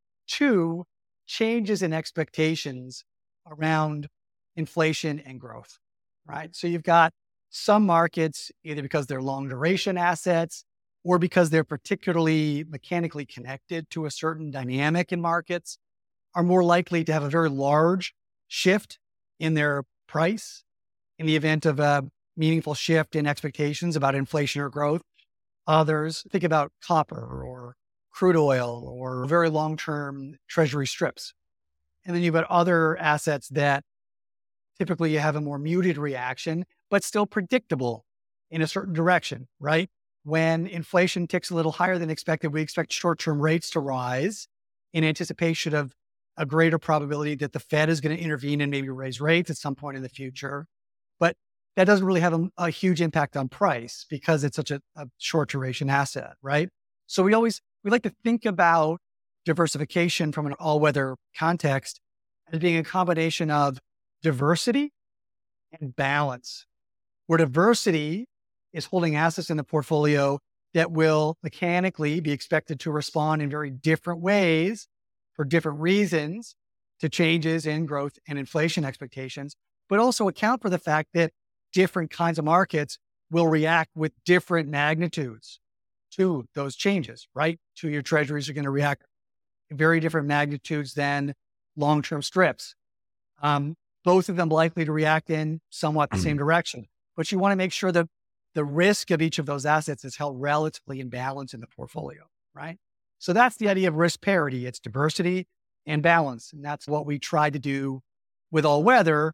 to changes in expectations around inflation and growth, right? So you've got some markets, either because they're long duration assets or because they're particularly mechanically connected to a certain dynamic in markets, are more likely to have a very large shift in their price in the event of a meaningful shift in expectations about inflation or growth. Others, think about copper or crude oil or very long-term treasury strips. And then you've got other assets that typically you have a more muted reaction, but still predictable in a certain direction, right? When inflation ticks a little higher than expected, we expect short-term rates to rise in anticipation of a greater probability that the Fed is going to intervene and maybe raise rates at some point in the future. But that doesn't really have a, a huge impact on price because it's such a, a short duration asset, right? So we always, we like to think about diversification from an all-weather context as being a combination of diversity and balance. Where diversity is holding assets in the portfolio that will mechanically be expected to respond in very different ways for different reasons to changes in growth and inflation expectations, but also account for the fact that different kinds of markets will react with different magnitudes to those changes, right? Two-year treasuries are going to react in very different magnitudes than long-term strips. Um, both of them likely to react in somewhat the same direction, but you want to make sure that the risk of each of those assets is held relatively in balance in the portfolio, right? So that's the idea of risk parity. It's diversity and balance. And that's what we tried to do with all weather,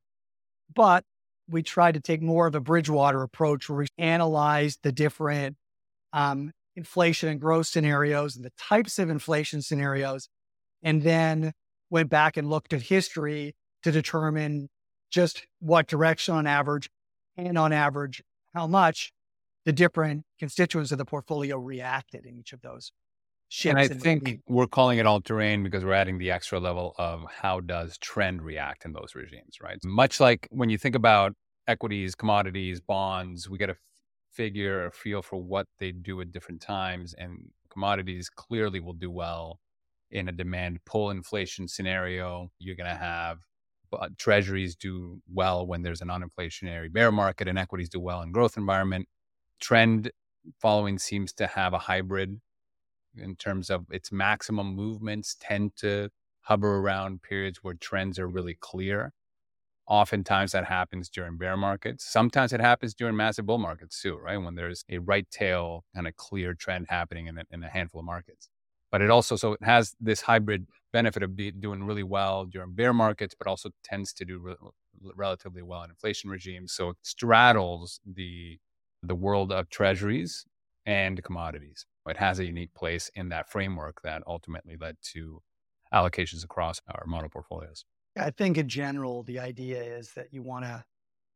but we tried to take more of a Bridgewater approach where we analyzed the different um, inflation and growth scenarios and the types of inflation scenarios, and then went back and looked at history to determine just what direction on average and on average how much the different constituents of the portfolio reacted in each of those shifts. And I in think between. we're calling it all terrain because we're adding the extra level of how does trend react in those regimes, right? Much like when you think about equities, commodities, bonds, we get a f- figure, a feel for what they do at different times. And commodities clearly will do well in a demand pull inflation scenario. You're going to have But treasuries do well when there's an uninflationary bear market, and equities do well in growth environment. Trend following seems to have a hybrid in terms of its maximum movements tend to hover around periods where trends are really clear. Oftentimes that happens during bear markets. Sometimes it happens during massive bull markets too, right? When there's a right tail kind of clear trend happening in a, in a handful of markets. But it also, so it has this hybrid benefit of be doing really well during bear markets, but also tends to do re- relatively well in inflation regimes. So it straddles the the world of treasuries and commodities. It has a unique place in that framework that ultimately led to allocations across our model portfolios. I think in general, the idea is that you want to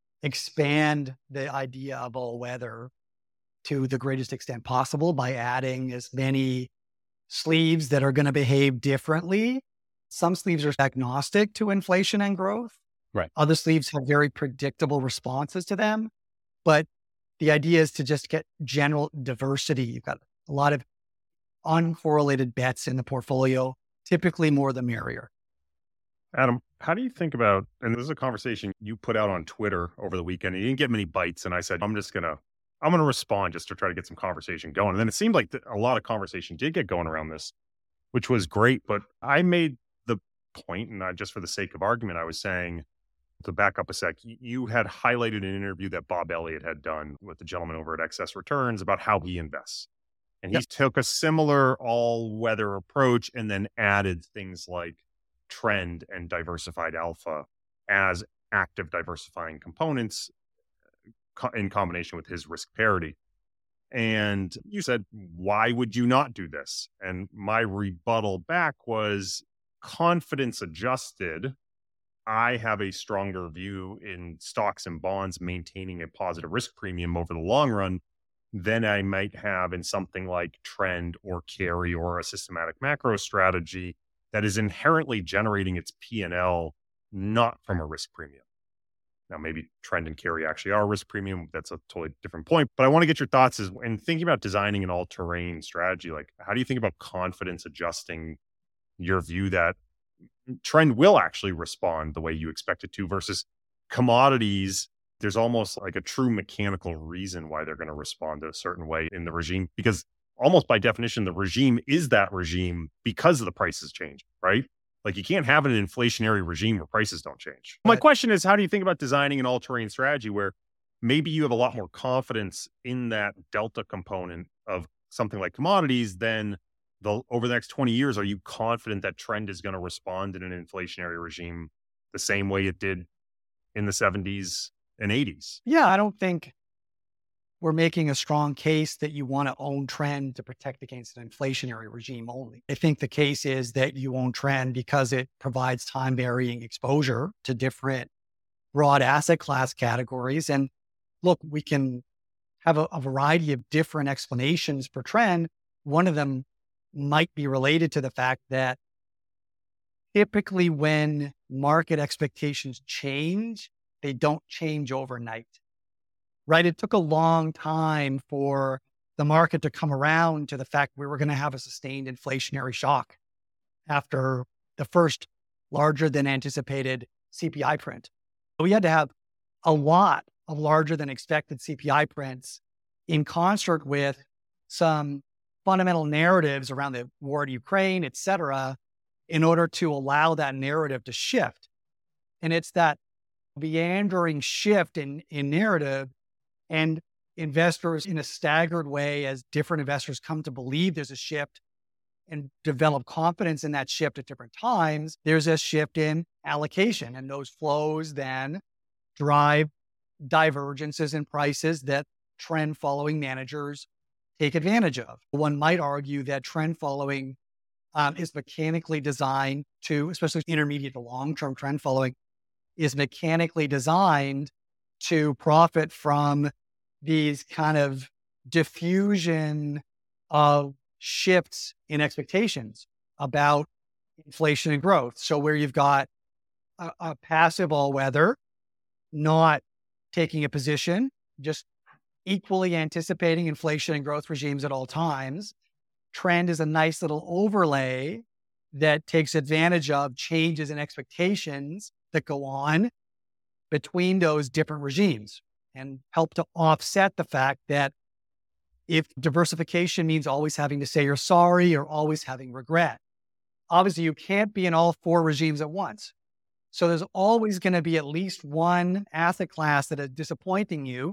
expand the idea of all weather to the greatest extent possible by adding as many sleeves that are going to behave differently. Some sleeves are agnostic to inflation and growth. Right. Other sleeves have very predictable responses to them. But the idea is to just get general diversity. You've got a lot of uncorrelated bets in the portfolio, typically more the merrier. Adam, how do you think about, and this is a conversation you put out on Twitter over the weekend, and you didn't get many bites, and I said, I'm just going to, I'm going to respond just to try to get some conversation going. And then it seemed like the, a lot of conversation did get going around this, which was great. But I made the point, and not just for the sake of argument, I was saying, to back up a sec, you had highlighted an interview that Bob Elliott had done with the gentleman over at Excess Returns about how he invests. And he Yep. took a similar all-weather approach and then added things like trend and diversified alpha as active diversifying components co- in combination with his risk parity. And you said, why would you not do this? And my rebuttal back was, confidence adjusted, I have a stronger view in stocks and bonds maintaining a positive risk premium over the long run than I might have in something like trend or carry or a systematic macro strategy that is inherently generating its P and L not from a risk premium. Now, maybe trend and carry actually are risk premium. That's a totally different point. But I want to get your thoughts is in thinking about designing an all-terrain strategy, like how do you think about confidence adjusting your view that trend will actually respond the way you expect it to versus commodities? There's almost like a true mechanical reason why they're going to respond to a certain way in the regime, because almost by definition, the regime is that regime because of the prices change, right? Like you can't have an inflationary regime where prices don't change. My Right. question is, how do you think about designing an all-terrain strategy where maybe you have a lot more confidence in that delta component of something like commodities than the over the next twenty years? Are you confident that trend is going to respond in an inflationary regime the same way it did in the seventies and eighties? Yeah, I don't think we're making a strong case that you want to own trend to protect against an inflationary regime only. I think the case is that you own trend because it provides time varying exposure to different broad asset class categories. And look, we can have a, a variety of different explanations for trend. One of them might be related to the fact that typically when market expectations change, they don't change overnight, right? It took a long time for the market to come around to the fact we were going to have a sustained inflationary shock after the first larger than anticipated C P I print. We had to have a lot of larger than expected C P I prints in concert with some fundamental narratives around the war in Ukraine, et cetera, in order to allow that narrative to shift. And it's that meandering shift in, in narrative, and investors in a staggered way, as different investors come to believe there's a shift and develop confidence in that shift at different times, there's a shift in allocation. And those flows then drive divergences in prices that trend following managers take advantage of. One might argue that trend following um, is mechanically designed to, especially intermediate to long-term trend following, is mechanically designed to profit from these kind of diffusion of shifts in expectations about inflation and growth. So where you've got a, a passive all-weather, not taking a position, just equally anticipating inflation and growth regimes at all times. Trend is a nice little overlay that takes advantage of changes in expectations that go on between those different regimes and help to offset the fact that if diversification means always having to say you're sorry or always having regret, obviously you can't be in all four regimes at once. So there's always going to be at least one asset class that is disappointing you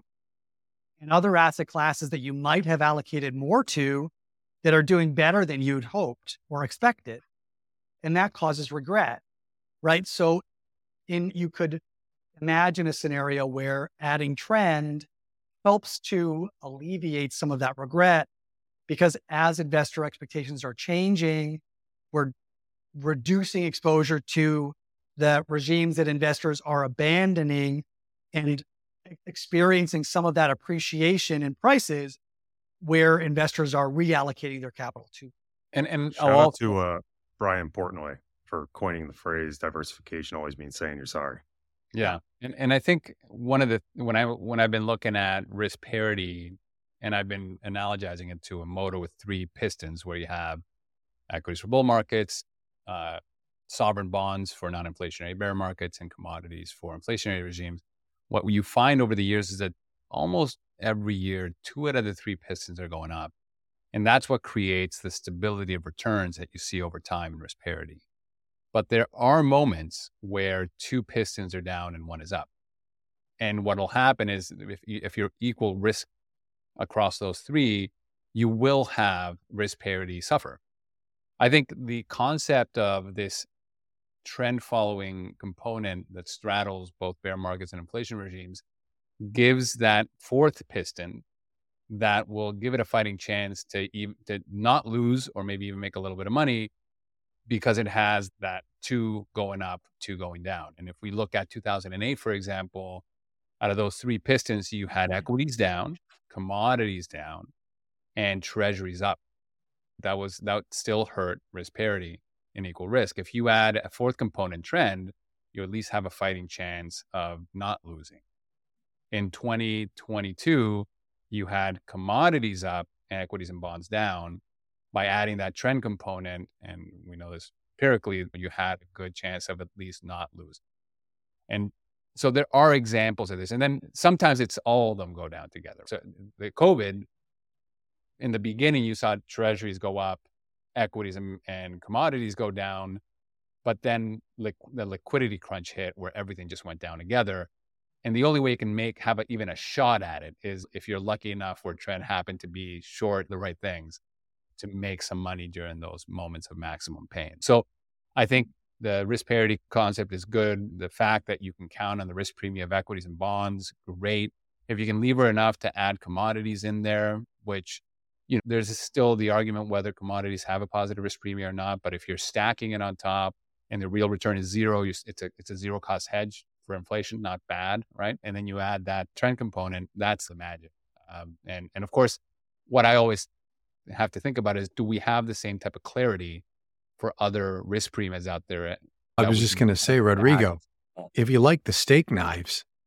and other asset classes that you might have allocated more to that are doing better than you'd hoped or expected. And that causes regret, right? So in you could imagine a scenario where adding trend helps to alleviate some of that regret, because as investor expectations are changing, we're reducing exposure to the regimes that investors are abandoning and experiencing some of that appreciation in prices where investors are reallocating their capital to. And and Shout I'll out also, to uh, Brian Portnoy for coining the phrase diversification always means saying you're sorry. yeah, and and I think one of the when I when I've been looking at risk parity, and I've been analogizing it to a motor with three pistons, where you have equities for bull markets, uh, sovereign bonds for non-inflationary bear markets, and commodities for inflationary regimes. What you find over the years is that almost every year, two out of the three pistons are going up. And that's what creates the stability of returns that you see over time in risk parity. But there are moments where two pistons are down and one is up. And what will happen is if, you, if you're equal risk across those three, you will have risk parity suffer. I think the concept of this trend following component that straddles both bear markets and inflation regimes gives that fourth piston that will give it a fighting chance to even, to not lose or maybe even make a little bit of money, because it has that two going up, two going down. And if we look at two thousand eight, for example, out of those three pistons, you had equities down, commodities down, and treasuries up. That was that still hurt risk parity in equal risk. If you add a fourth component, trend, you at least have a fighting chance of not losing. In twenty twenty-two, you had commodities up and equities and bonds down. By adding that trend component, and we know this empirically, you had a good chance of at least not losing. And so there are examples of this. And then sometimes it's all of them go down together. So the COVID, in the beginning, you saw treasuries go up, equities and, and commodities go down, but then li- the liquidity crunch hit where everything just went down together. And the only way you can make have a, even a shot at it is if you're lucky enough where trend happened to be short the right things to make some money during those moments of maximum pain. So I think the risk parity concept is good. The fact that you can count on the risk premium of equities and bonds, great. If you can lever enough to add commodities in there, which, you know, there's still the argument whether commodities have a positive risk premium or not. But if you're stacking it on top and the real return is zero, you, it's a it's a zero cost hedge for inflation, not bad, right? And then you add that trend component, that's the magic. Um, and and of course, what I always have to think about is, do we have the same type of clarity for other risk premiums out there? I was just going to say, Rodrigo, if you like the steak knives,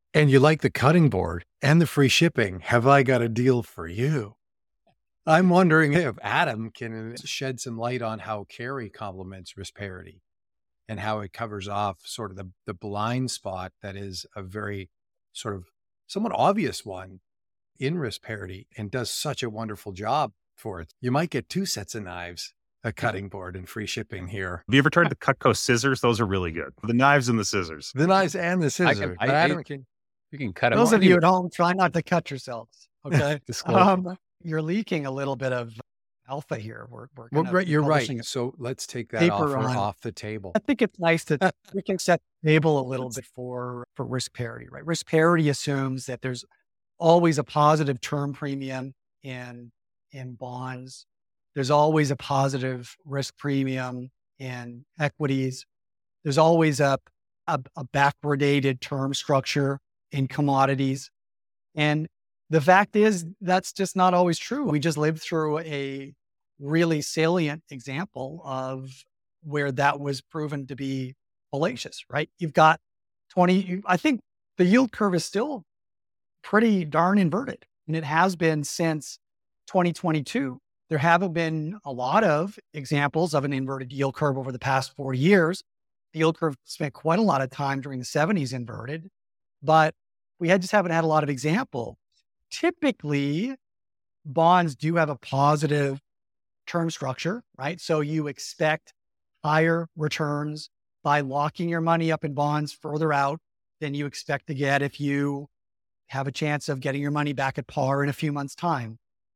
and you like the cutting board and the free shipping, have I got a deal for you? I'm wondering if Adam can shed some light on how carry complements risk parity and how it covers off sort of the, the blind spot that is a very sort of somewhat obvious one in risk parity and does such a wonderful job for it. You might get two sets of knives, a cutting board and free shipping here. Have you ever tried the Cutco scissors? Those are really good. The knives and the scissors. The knives and the scissors. I can, But I, Adam I, can, you can cut them. Those off. of you at home, try not to cut yourselves. Okay. Disclosure. um, you're leaking a little bit of alpha here. We're, we're well, gonna right, be you're right. publishing a So let's take that paper offer on- off the table. I think it's nice that we can set the table a little bit for, for risk parity, right? Risk parity assumes that there's always a positive term premium in, in bonds. There's always a positive risk premium in equities. There's always a, a, a backwardated term structure in commodities. And the fact is that's just not always true. We just lived through a really salient example of where that was proven to be fallacious, right? You've got twenty, I think the yield curve is still pretty darn inverted, and it has been since twenty twenty-two. There haven't been a lot of examples of an inverted yield curve over the past four years. The yield curve spent quite a lot of time during the seventies inverted, but we had just haven't had a lot of example. Typically, bonds do have a positive term structure, right? So you expect higher returns by locking your money up in bonds further out than you expect to get if you have a chance of getting your money back at par in a few months' time.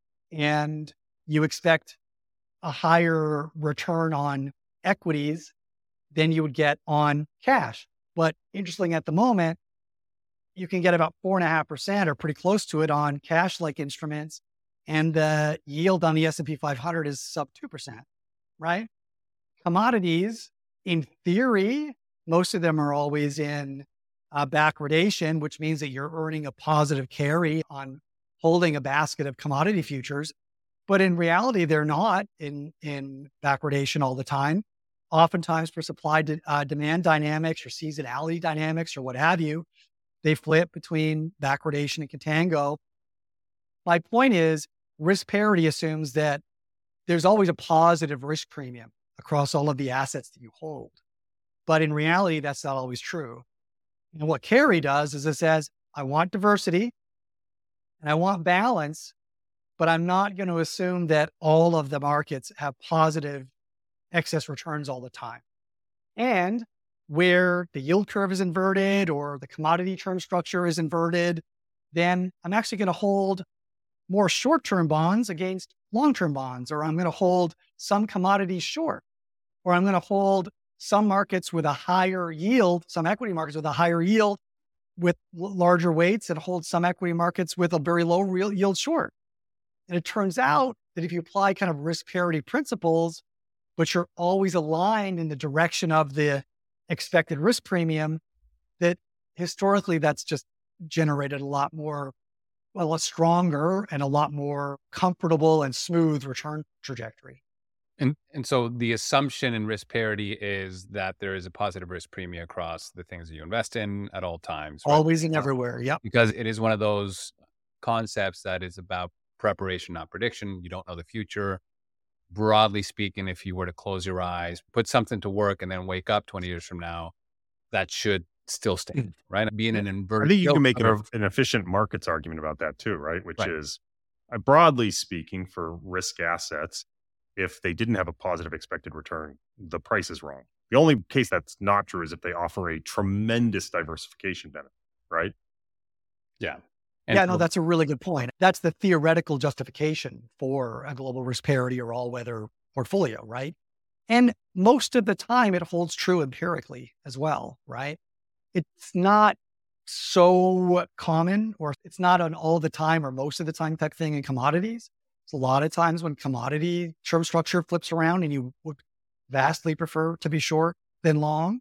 And you expect a higher return on equities than you would get on cash. But interesting at the moment, you can get about four and a half percent or pretty close to it on cash-like instruments. And the yield on the S and P five hundred is sub two percent, right? Commodities, in theory, most of them are always in uh, backwardation, which means that you're earning a positive carry on holding a basket of commodity futures. But in reality, they're not in, in backwardation all the time. Oftentimes for supply de- uh, demand dynamics or seasonality dynamics or what have you, they flip between backwardation and contango. My point is, risk parity assumes that there's always a positive risk premium across all of the assets that you hold. But in reality, that's not always true. And what carry does is it says, I want diversity and I want balance, but I'm not going to assume that all of the markets have positive excess returns all the time. And where the yield curve is inverted or the commodity term structure is inverted, then I'm actually going to hold more short-term bonds against long-term bonds, or I'm going to hold some commodities short, or I'm going to hold some markets with a higher yield, some equity markets with a higher yield with l- larger weights, and hold some equity markets with a very low real yield short. And it turns out that if you apply kind of risk parity principles, but you're always aligned in the direction of the expected risk premium, that historically that's just generated a lot more, well, a stronger and a lot more comfortable and smooth return trajectory. And and so the assumption in risk parity is that there is a positive risk premium across the things that you invest in at all times. Right? Always and everywhere. Yep. Because it is one of those concepts that is about preparation, not prediction. You don't know the future. Broadly speaking, if you were to close your eyes, put something to work, and then wake up twenty years from now, that should still stand, right? Being an I inverted. think you yield can make curve- an, an efficient markets argument about that too, right? Which Right. is, uh, broadly speaking, for risk assets, if they didn't have a positive expected return, the price is wrong. The only case that's not true is if they offer a tremendous diversification benefit, right? Yeah. And yeah, no, so- that's a really good point. That's the theoretical justification for a global risk parity or all weather portfolio, right? And most of the time it holds true empirically as well, right? It's not so common, or it's not an all the time or most of the time type thing in commodities. It's a lot of times when commodity term structure flips around and you would vastly prefer to be short than long.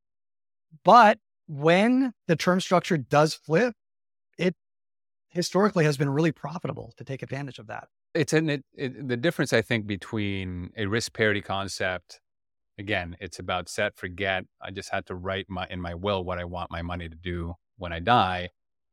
But when the term structure does flip, it historically has been really profitable to take advantage of that. It's an, it, it, the difference, I think, between a risk parity concept. Again, it's about set, forget. I just had to write my in my will what I want my money to do when I die.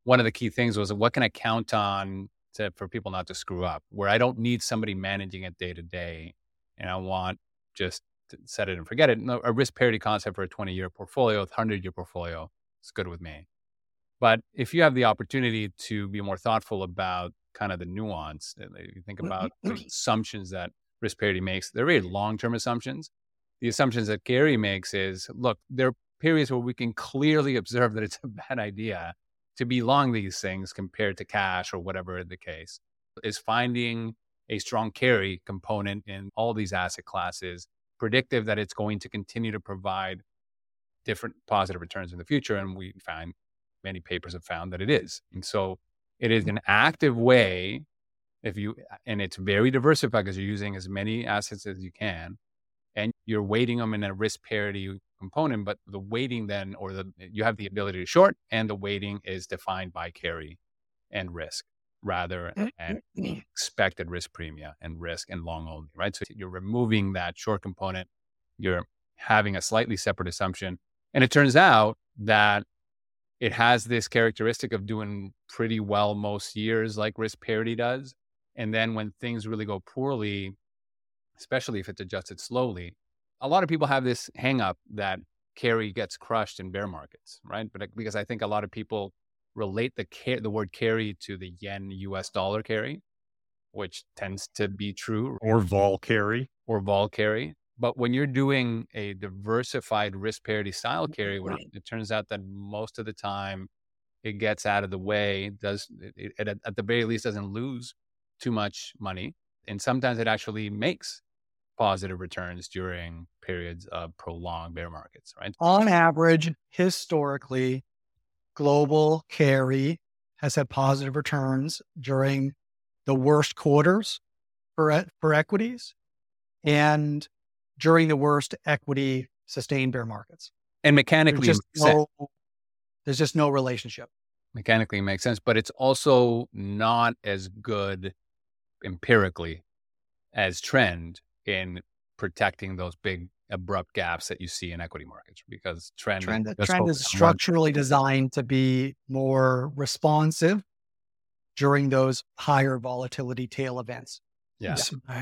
one of the key things was, what can I count on to, for people not to screw up, where I don't need somebody managing it day to day, and I want just to set it and forget it. No, a risk parity concept for a twenty year portfolio, one hundred year portfolio is good with me. But if you have the opportunity to be more thoughtful about kind of the nuance, if you think about the assumptions that risk parity makes, they're very long-term assumptions. The assumptions that Gary makes is, look, there are periods where we can clearly observe that it's a bad idea to be long these things compared to cash or whatever the case. Is finding a strong carry component in all these asset classes predictive that it's going to continue to provide different positive returns in the future? And we find many papers have found that it is. And so it is an active way, if you, and it's very diversified because you're using as many assets as you can, and you're weighting them in a risk parity component, but the weighting then, or the, you have the ability to short, and the weighting is defined by carry and risk rather than expected risk premia and risk and long only, right? So you're removing that short component, you're having a slightly separate assumption. And it turns out that it has this characteristic of doing pretty well most years, like risk parity does. And then when things really go poorly, especially if it's adjusted slowly, a lot of people have this hang up that carry gets crushed in bear markets, right? But because I think a lot of people relate the car- the word carry to the yen U S dollar carry, which tends to be true. Or vol carry. Or vol carry. But when you're doing a diversified risk parity style carry, where it, it turns out that most of the time it gets out of the way, does it, it, at the very least doesn't lose too much money. And sometimes it actually makes positive returns during periods of prolonged bear markets, right? On average, historically, global carry has had positive returns during the worst quarters for, for equities and during the worst equity sustained bear markets. And mechanically, there's just, no, there's just no relationship. Mechanically it makes sense, but it's also not as good empirically as trend in protecting those big abrupt gaps that you see in equity markets, because trend, trend, trend is structurally designed to be more responsive during those higher volatility tail events. Yeah.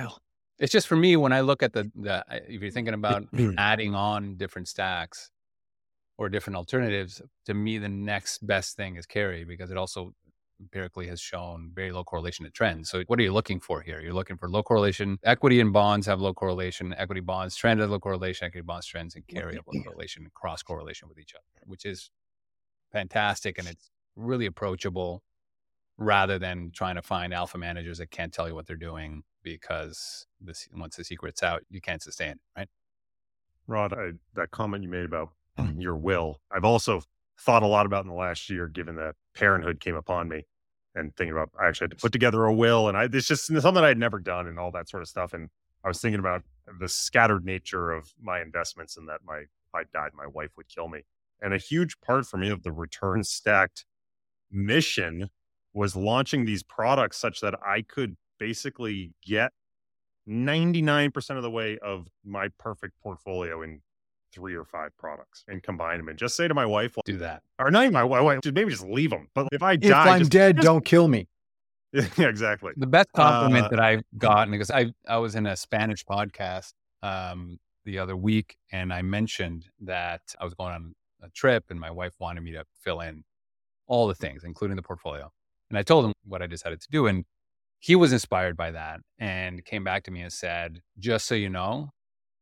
It's just, for me, when I look at the, the if you're thinking about adding on different stacks or different alternatives, to me, the next best thing is carry, because it also empirically has shown very low correlation to trends. So what are you looking for here? You're looking for low correlation. Equity and bonds have low correlation. Equity bonds trend have low correlation. Equity bonds trends and carry have low correlation and cross correlation with each other, which is fantastic. And it's really approachable, rather than trying to find alpha managers that can't tell you what they're doing, because this, once the secret's out, you can't sustain it, right? Rod, I, that comment you made about your will, I've also thought a lot about in the last year, given that parenthood came upon me, and thinking about, I actually had to put together a will, and I, it's just something that I'd never done and all that sort of stuff. And I was thinking about the scattered nature of my investments, and that my, if I died, my wife would kill me. And a huge part for me of the return stacked mission was launching these products such that I could basically get ninety-nine percent of the way of my perfect portfolio in three or five products and combine them, and just say to my wife, do that. Or not even my wife, maybe just leave them. But if I if die, I'm just, dead, just, don't kill me. Yeah, exactly. The best compliment uh, that I've gotten, because I, I was in a Spanish podcast um, the other week, and I mentioned that I was going on a trip and my wife wanted me to fill in all the things, including the portfolio. And I told him what I decided to do. And he was inspired by that and came back to me and said, just so you know,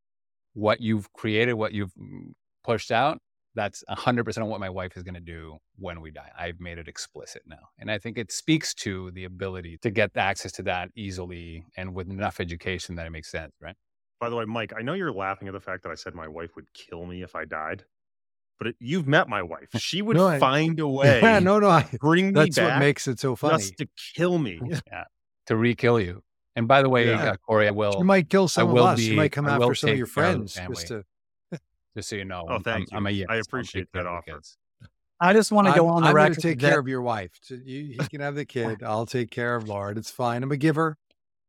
what you've created, what you've pushed out, that's one hundred percent of what my wife is going to do when we die. I've made it explicit now. And I think it speaks to the ability to get access to that easily and with enough education that it makes sense, right? By the way, Mike, I know you're laughing at the fact that I said my wife would kill me if I died, but it, you've met my wife. She would no, I, find a way yeah, no, no, I, to bring me that's back what makes it so funny. just to kill me. Yeah, to re-kill you. And by the way, Yeah. uh, Corey, I will. You might kill some I of will us. be- you might come I will after some of take your care of the friends family. just to. Just so you know, Oh, I'm, thank I'm, I'm a you. yes. I I'll appreciate take care that of the offer. kids. I just want to go I'm, on the I'm record. going to take that- care of your wife. So you, he can have the kid. I'll take care of Lard. It's fine. I'm a giver.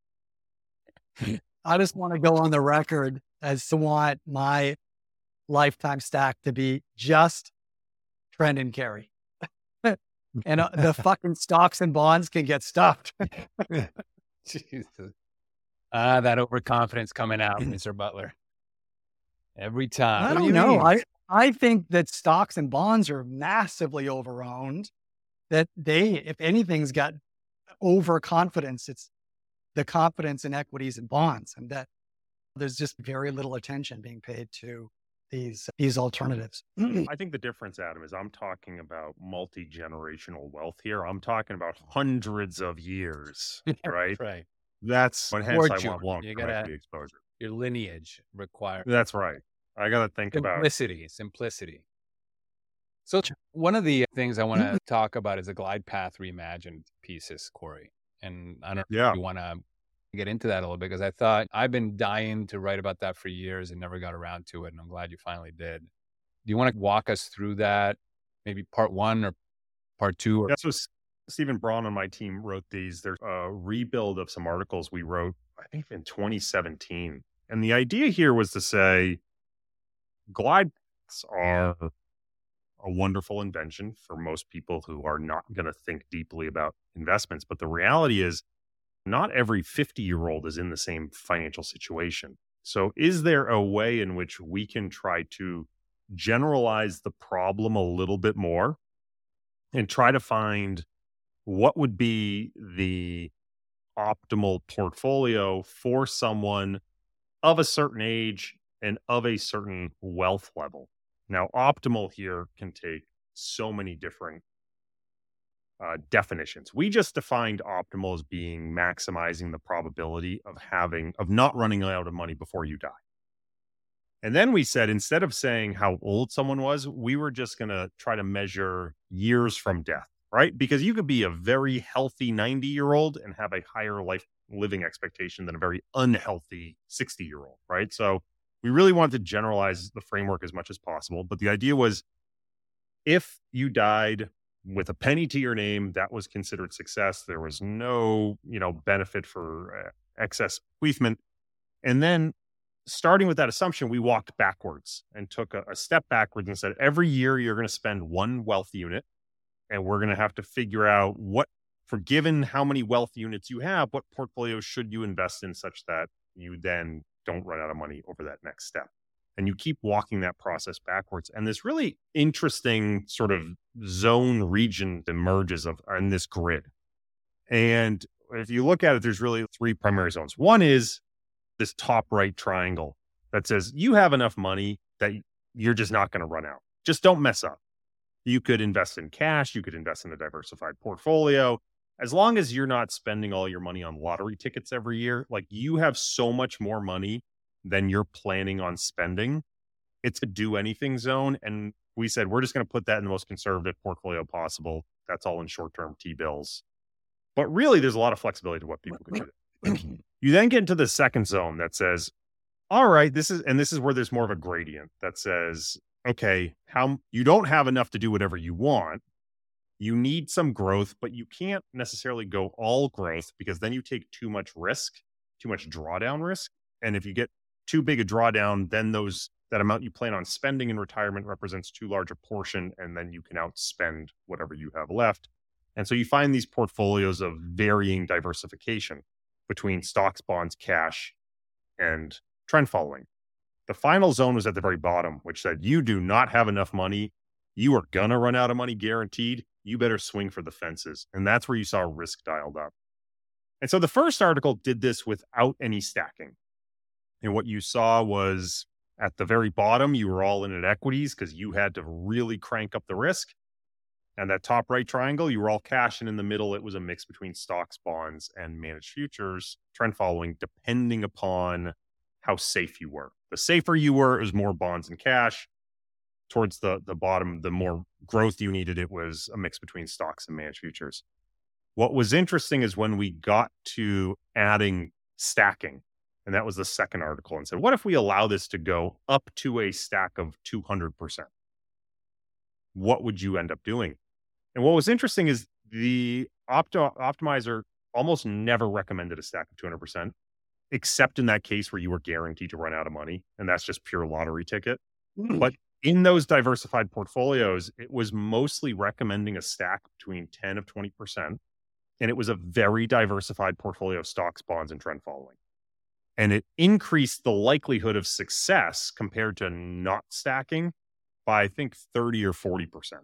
I just want to go on the record as to want my lifetime stack to be just trend and carry. and uh, the fucking stocks and bonds can get stuffed. Jesus. Ah, that overconfidence coming out, Mister Butler. Every time. I What do don't you know. mean? I, I think that stocks and bonds are massively overowned. That they, if anything's got overconfidence, it's the confidence in equities and bonds, and that there's just very little attention being paid to these these alternatives. I think the difference, Adam, is I'm talking about multi-generational wealth here. I'm talking about hundreds of years, right? Right. That's and hence Fortune. I want long You term gotta- equity exposure. Your lineage requires That's right. I got to think about simplicity. Simplicity. So one of the things I want to talk about is the glide path reimagined pieces, Corey. And I don't know Yeah. if you want to get into that a little bit, because I thought I've been dying to write about that for years and never got around to it. And I'm glad you finally did. Do you want to walk us through that? Maybe part one or part two? Or Yeah, so S- Stephen Braun on my team wrote these. There's a rebuild of some articles we wrote, I think in twenty seventeen. And the idea here was to say glide paths are a wonderful invention for most people who are not going to think deeply about investments. But the reality is, not every fifty year old is in the same financial situation. So, is there a way in which we can try to generalize the problem a little bit more and try to find what would be the optimal portfolio for someone of a certain age and of a certain wealth level? Now, optimal here can take so many different uh, definitions. We just defined optimal as being maximizing the probability of having, of not running out of money before you die. And then we said, instead of saying how old someone was, we were just going to try to measure years from death, right? Because you could be a very healthy ninety year old and have a higher life living expectation than a very unhealthy sixty year old, right? So we really wanted to generalize the framework as much as possible. But the idea was, if you died with a penny to your name, that was considered success. There was no, you know, benefit for uh, excess bequeathment. And then starting with that assumption, we walked backwards and took a, a step backwards and said, every year you're going to spend one wealth unit, and we're going to have to figure out what, for given how many wealth units you have, what portfolio should you invest in such that you then don't run out of money over that next step. And you keep walking that process backwards. And this really interesting sort of zone region emerges of in this grid. And if you look at it, there's really three primary zones. One is this top right triangle that says you have enough money that you're just not going to run out. Just don't mess up. You could invest in cash. You could invest in a diversified portfolio. As long as you're not spending all your money on lottery tickets every year, like you have so much more money than you're planning on spending. It's a do anything zone. And we said, we're just going to put that in the most conservative portfolio possible. That's all in short-term T-bills. But really, there's a lot of flexibility to what people can do. You then get into the second zone that says, all right, this is, and this is where there's more of a gradient that says, okay, how you don't have enough to do whatever you want. You need some growth, but you can't necessarily go all growth because then you take too much risk, too much drawdown risk. And if you get too big a drawdown, then those that amount you plan on spending in retirement represents too large a portion, and then you can outspend whatever you have left. And so you find these portfolios of varying diversification between stocks, bonds, cash, and trend following. The final zone was at the very bottom, which said you do not have enough money. You are going to run out of money guaranteed. You better swing for the fences. And that's where you saw risk dialed up. And so the first article did this without any stacking. And what you saw was at the very bottom, you were all in at equities because you had to really crank up the risk. And that top right triangle, you were all cash. And in the middle, it was a mix between stocks, bonds, and managed futures, trend following, depending upon how safe you were. The safer you were, it was more bonds and cash. Towards the, the bottom, the more growth you needed, it was a mix between stocks and managed futures. What was interesting is when we got to adding stacking, and that was the second article, and said, what if we allow this to go up to a stack of two hundred percent? What would you end up doing? And what was interesting is the Opto- optimizer almost never recommended a stack of two hundred percent, except in that case where you were guaranteed to run out of money. And that's just pure lottery ticket. Mm. But in those diversified portfolios, it was mostly recommending a stack between ten of twenty percent. And it was a very diversified portfolio of stocks, bonds, and trend following. And it increased the likelihood of success compared to not stacking by, I think, thirty or forty percent.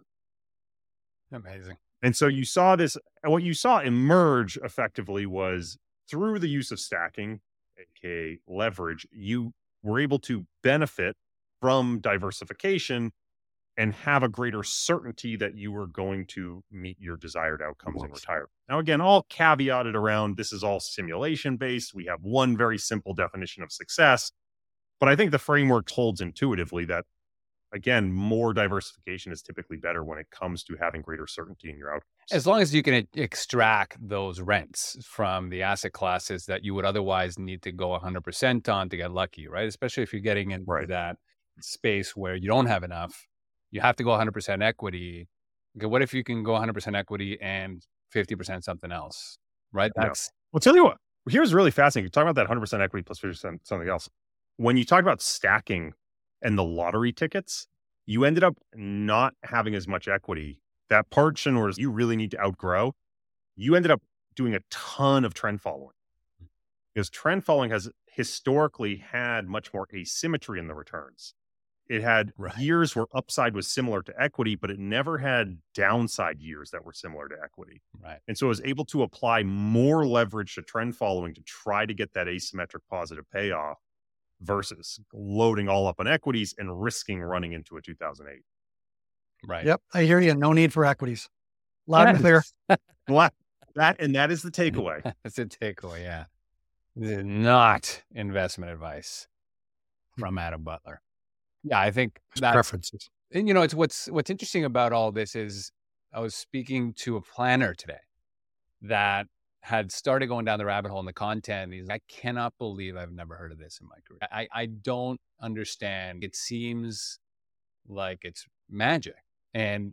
Amazing. And so you saw this, what you saw emerge effectively was through the use of stacking, aka leverage, you were able to benefit from diversification and have a greater certainty that you were going to meet your desired outcomes in retirement. Now, again, all caveated around, this is all simulation based. We have one very simple definition of success, but I think the framework holds intuitively that, again, more diversification is typically better when it comes to having greater certainty in your outcomes. As long as you can e- extract those rents from the asset classes that you would otherwise need to go one hundred percent on to get lucky, right? Especially if you're getting into Right. that space where you don't have enough, you have to go one hundred percent equity. Okay, what if you can go one hundred percent equity and fifty percent something else, right? Yeah. That's Well, tell you what, here's really fascinating. You talk about that one hundred percent equity plus fifty percent something else. When you talk about stacking and the lottery tickets, you ended up not having as much equity. That portion where you really need to outgrow, you ended up doing a ton of trend following. Because trend following has historically had much more asymmetry in the returns. It had Right. years where upside was similar to equity, but it never had downside years that were similar to equity. right. And so it was able to apply more leverage to trend following to try to get that asymmetric positive payoff versus loading all up on equities and risking running into a two thousand eight. Right. Yep. I hear you. No need for equities. Loud and clear. Well, that and that is the takeaway. That's a takeaway. Yeah. This is not investment advice from Adam Butler. Yeah, I think His that's, preferences. and you know, it's what's what's interesting about all this is I was speaking to a planner today that had started going down the rabbit hole in the content. He's like, I cannot believe I've never heard of this in my career. I, I don't understand. It seems like it's magic. And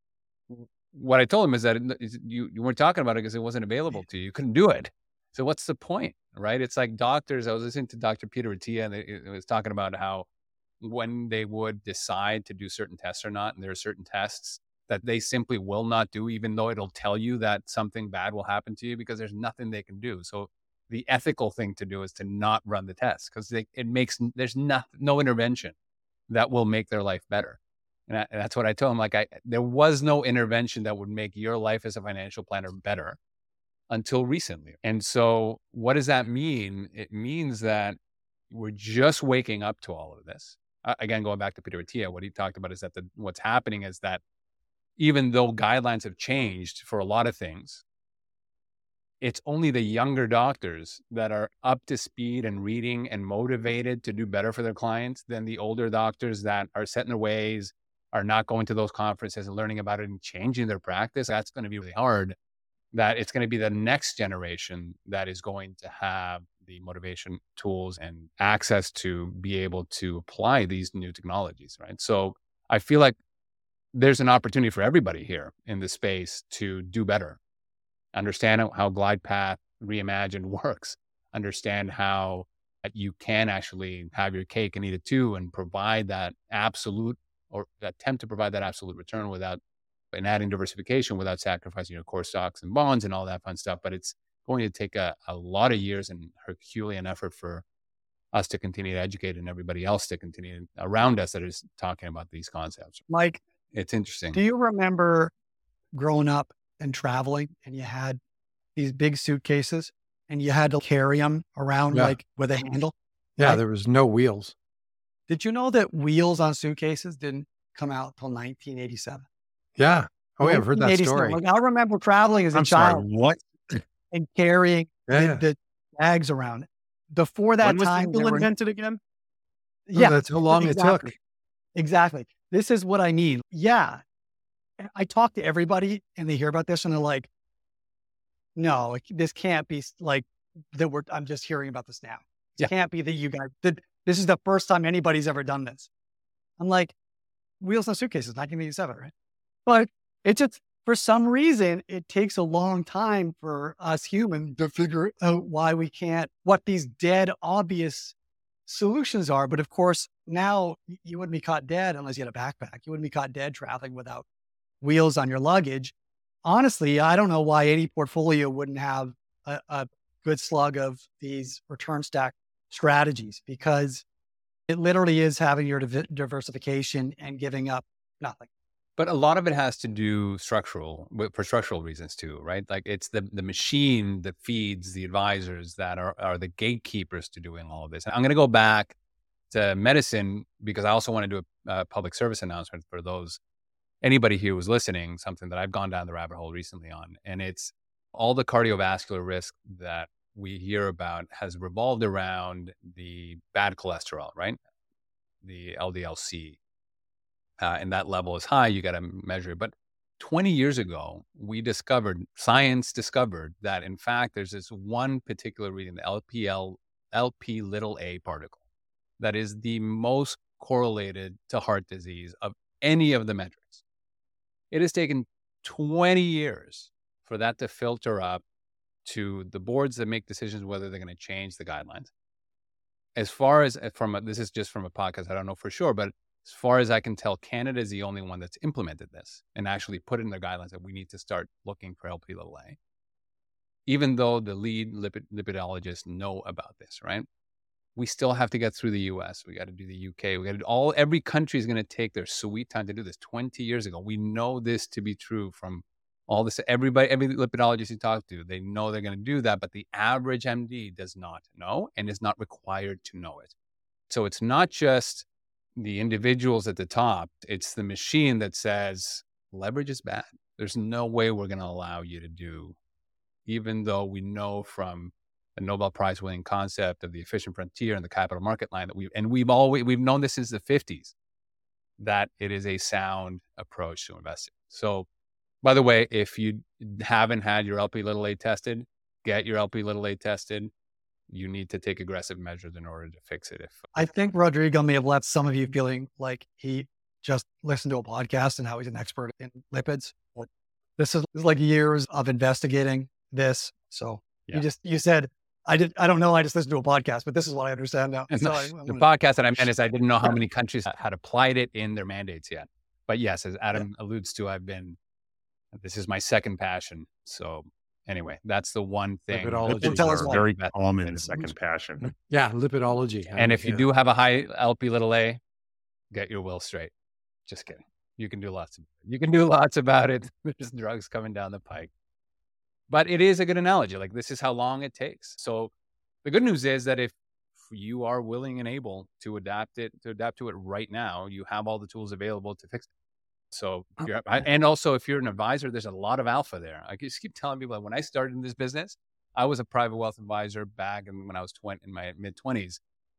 what I told him is that it- is- you, you weren't talking about it because it wasn't available to you. You couldn't do it. So what's the point, right? It's like doctors. I was listening to Doctor Peter Attia, and it, it was talking about how when they would decide to do certain tests or not, and there are certain tests that they simply will not do, even though it'll tell you that something bad will happen to you because there's nothing they can do. So the ethical thing to do is to not run the test because it makes, there's not, no intervention that will make their life better. And, I, and that's what I told him. Like I, there was no intervention that would make your life as a financial planner better until recently. And so what does that mean? It means that we're just waking up to all of this. Uh, again, going back to Peter Attia, what he talked about is that the, what's happening is that even though guidelines have changed for a lot of things, it's only the younger doctors that are up to speed and reading and motivated to do better for their clients than the older doctors that are set in their ways, are not going to those conferences and learning about it and changing their practice. That's going to be really hard. That it's going to be the next generation that is going to have the motivation tools and access to be able to apply these new technologies, right? So I feel like there's an opportunity for everybody here in this space to do better, understand how Glide Path Reimagined works, understand how you can actually have your cake and eat it too, and provide that absolute or attempt to provide that absolute return without and adding diversification without sacrificing your core stocks and bonds and all that fun stuff. But it's going to take a, a lot of years and Herculean effort for us to continue to educate and everybody else to continue around us that is talking about these concepts. Mike, It's interesting. do you remember growing up and traveling and you had these big suitcases and you had to carry them around Yeah. like with a handle? Yeah, Right. there was no wheels. Did you know that wheels on suitcases didn't come out till nineteen eighty-seven? Yeah. Oh, yeah, I've heard that nineteen eighty-seven. story. Like, I remember traveling as a I'm sorry, child what? and carrying Yeah, the, yeah. the bags around. Before that When was time, the wheel there were- invented again? Oh, yeah, that's how long it exactly. took. Exactly. This is what I need. Yeah. I talk to everybody and they hear about this and they're like, no, it- this can't be s- like that. We're, I'm just hearing about this now. It Yeah. can't be that you guys did. This is the first time anybody's ever done this. I'm like, wheels on suitcases, nineteen eighty-seven, right? But it just, for some reason, it takes a long time for us humans to figure out why we can't, what these dead obvious solutions are. But of course, now you wouldn't be caught dead unless you had a backpack. You wouldn't be caught dead traveling without wheels on your luggage. Honestly, I don't know why any portfolio wouldn't have a, a good slug of these return stack strategies, because it literally is having your div- diversification and giving up nothing. But a lot of it has to do structural, for structural reasons too, right? Like it's the the machine that feeds the advisors that are, are the gatekeepers to doing all of this. And I'm going to go back to medicine because I also want to do a, a public service announcement for those, anybody here who's listening, something that I've gone down the rabbit hole recently on. And it's all the cardiovascular risk that we hear about has revolved around the bad cholesterol, right? The L D L C. Uh, and that level is high, you got to measure it. But twenty years ago, we discovered, science discovered that in fact, there's this one particular reading, the L P L, L P little a particle, that is the most correlated to heart disease of any of the metrics. It has taken twenty years for that to filter up to the boards that make decisions whether they're going to change the guidelines. As far as from a, this is just from a podcast, I don't know for sure, but as far as I can tell, Canada is the only one that's implemented this and actually put in their guidelines that we need to start looking for L P little a, even though the lead lipid, lipidologists know about this, right? We still have to get through the U S. We got to do the U K. We got to do all, every country is going to take their sweet time to do this. twenty years ago, we know this to be true from all this. Everybody, every lipidologist you talk to, they know they're going to do that, but the average M D does not know and is not required to know it. So it's not just the individuals at the top, it's the machine that says leverage is bad. There's no way we're going to allow you to do, even though we know from the Nobel Prize winning concept of the efficient frontier and the capital market line that we, and we've always, we've known this since the fifties, that it is a sound approach to investing. So by the way, if you haven't had your L P little a tested, get your L P little a tested. You need to take aggressive measures in order to fix it. If I think Rodrigo may have left some of you feeling like he just listened to a podcast and now he's an expert in lipids. This is, this is like years of investigating this. So yeah. you just, you said, I did, I don't know. I just listened to a podcast, but this is what I understand now. And so the, I, the gonna... podcast that I meant is I didn't know how many countries had applied it in their mandates yet. But yes, as Adam yeah. alludes to, I've been, this is my second passion. So anyway, that's the one thing. Lipidology tell us are why. very common second passion. Yeah, lipidology. And if you yeah. do have a high L P little a, get your will straight. Just kidding. You can do lots of you can do lots about it. There's drugs coming down the pike. But it is a good analogy. Like this is how long it takes. So the good news is that if you are willing and able to adapt it, to adapt to it right now, you have all the tools available to fix it. So, if you're, and also if you're an advisor, there's a lot of alpha there. I just keep telling people that when I started in this business, I was a private wealth advisor back in, when I was twenty, in my mid twenties.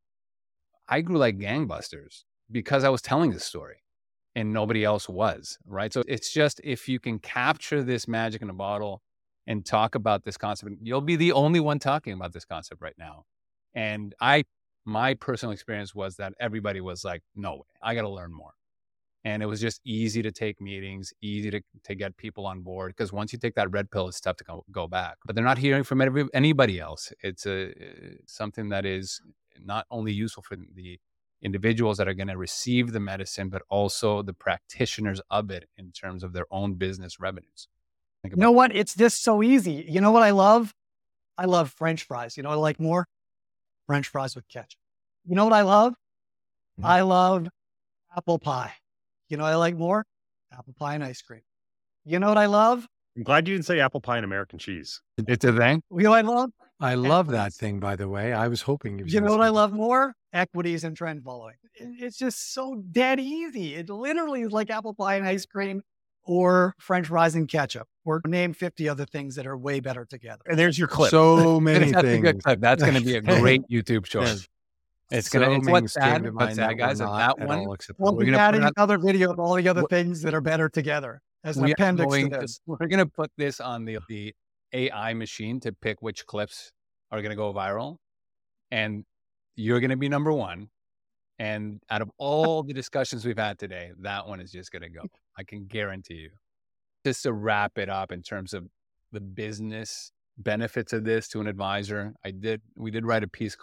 I grew like gangbusters because I was telling this story and nobody else was, right? So it's just, if you can capture this magic in a bottle and talk about this concept, you'll be the only one talking about this concept right now. And I, my personal experience was that everybody was like, no way, I got to learn more. And it was just easy to take meetings, easy to, to get people on board. Because once you take that red pill, it's tough to go, go back. But they're not hearing from every, anybody else. It's a something that is not only useful for the individuals that are going to receive the medicine, but also the practitioners of it in terms of their own business revenues. You know what? It's just so easy. You know what I love? I love French fries. You know what I like more? French fries with ketchup. You know what I love? Mm-hmm. I love apple pie. You know what I like more? Apple pie and ice cream. You know what I love? I'm glad you didn't say apple pie and American cheese. It's a thing. You know what I love? I love that thing, by the way. I was hoping you You know what I love more? Equities and trend following. It's just so dead easy. It literally is like apple pie and ice cream or French fries and ketchup, or name fifty other things that are way better together. And there's your clip. So many That's things. a good clip. That's going to be a great YouTube short. Yes. It's So gonna. It's many what's came sad. to What's mind sad, that guys? were Of not that at one. all acceptable. We'll We're be gonna adding put another video of all the other things that are better together as an We are appendix to going to- this. We're going to put this on the the A I machine to pick which clips are going to go viral, and you're going to be number one. And out of all the discussions we've had today, that one is just going to go. I can guarantee you. Just to wrap it up in terms of the business benefits of this to an advisor, I did. We did write a piece called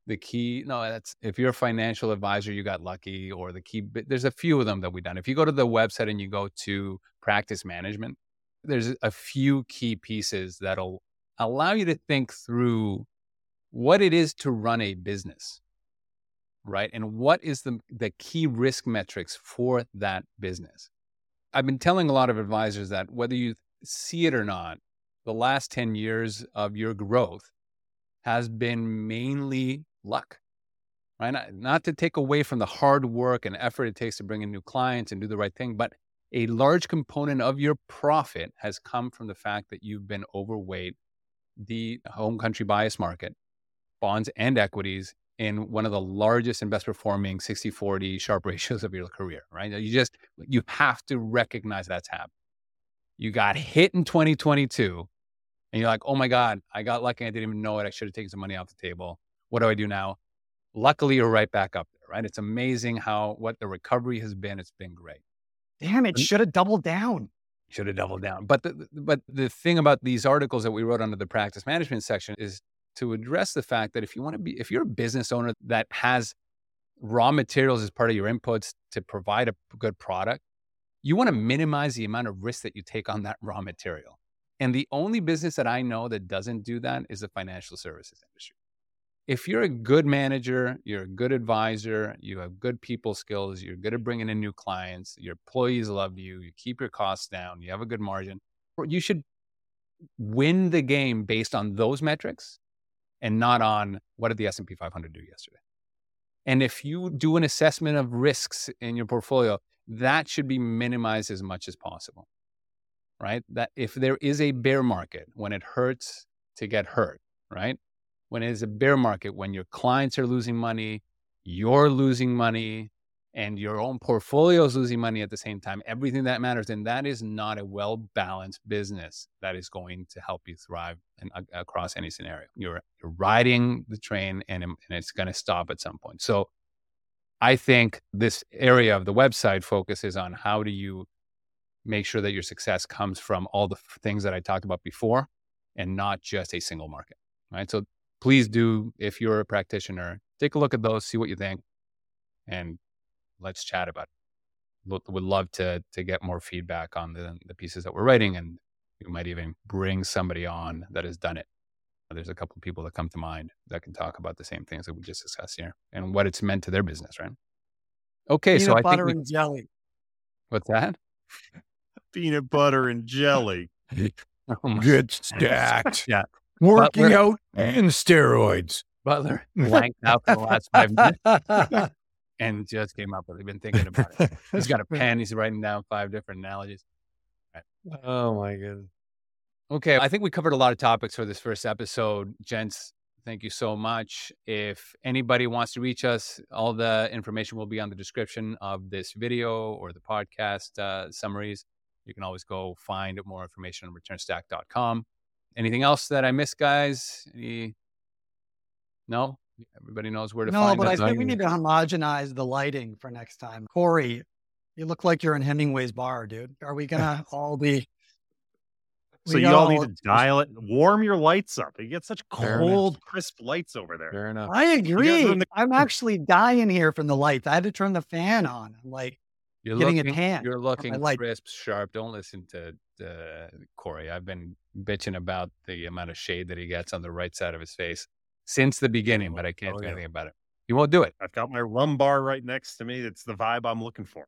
the key, no, that's, if you're a financial advisor, you got lucky, or the key, there's a few of them that we've done. If you go to the website and you go to practice management, there's a few key pieces that'll allow you to think through what it is to run a business, right? And what is the, the key risk metrics for that business. I've been telling a lot of advisors that whether you see it or not, the last ten years of your growth has been mainly luck, right? Not, not to take away from the hard work and effort it takes to bring in new clients and do the right thing, but a large component of your profit has come from the fact that you've been overweight the home country bias market, bonds and equities, in one of the largest and best performing sixty forty Sharpe ratios of your career, right? You just, you have to recognize that's happened. You got hit in twenty twenty-two and you're like, oh my God, I got lucky. I didn't even know it. I should have taken some money off the table. What do I do now? Luckily, you're right back up there, right? It's amazing how, what the recovery has been. It's been great. Damn, it should have doubled down. Should have doubled down. But the, but the thing about these articles that we wrote under the practice management section is to address the fact that if you want to be, if you're a business owner that has raw materials as part of your inputs to provide a good product, you want to minimize the amount of risk that you take on that raw material. And the only business that I know that doesn't do that is the financial services industry. If you're a good manager, you're a good advisor, you have good people skills, you're good at bringing in new clients, your employees love you, you keep your costs down, you have a good margin, you should win the game based on those metrics and not on what did the S and P five hundred do yesterday. And if you do an assessment of risks in your portfolio, that should be minimized as much as possible, right? That if there is a bear market, when it hurts to get hurt, right? When it is a bear market, when your clients are losing money, you're losing money, and your own portfolio is losing money at the same time, everything that matters, and that is not a well-balanced business that is going to help you thrive in, uh, across any scenario. You're, you're riding the train and, and it's going to stop at some point. So I think this area of the website focuses on how do you make sure that your success comes from all the f- things that I talked about before and not just a single market, right? So please do, if you're a practitioner, take a look at those, see what you think, and let's chat about it. Would love to to get more feedback on the, the pieces that we're writing, and we might even bring somebody on that has done it. There's a couple of people that come to mind that can talk about the same things that we just discussed here and what it's meant to their business, right? Okay, Peanut so I butter think we, and jelly. what's that? Peanut butter and jelly. Oh my- Good stacked. Yeah. Working Butler- out and steroids. Butler blanked out for the last five minutes and just came up with it. Been thinking about it. He's got a pen. He's writing down five different analogies. Oh my goodness. Okay, I think we covered a lot of topics for this first episode. Gents, thank you so much. If anybody wants to reach us, all the information will be on the description of this video or the podcast uh, summaries. You can always go find more information on return stack dot com. Anything else that I missed, guys? Any... No? Everybody knows where to No, find but us. I think we need to homogenize the lighting for next time. Corey, you look like you're in Hemingway's bar, dude. Are we gonna all be? So we you got all need to dial it, warm your lights up. You get such Fair cold, crisp lights over there. Fair enough. I agree. are in the- I'm actually dying here from the lights. I had to turn the fan on. I'm like, You're getting a looking, tan You're from looking my light. crisp, sharp. Don't listen to uh, Corey. I've been bitching about the amount of shade that he gets on the right side of his face since the beginning, but I can't Oh, do yeah. anything about it. He won't do it. I've got my lumbar right next to me. It's the vibe I'm looking for.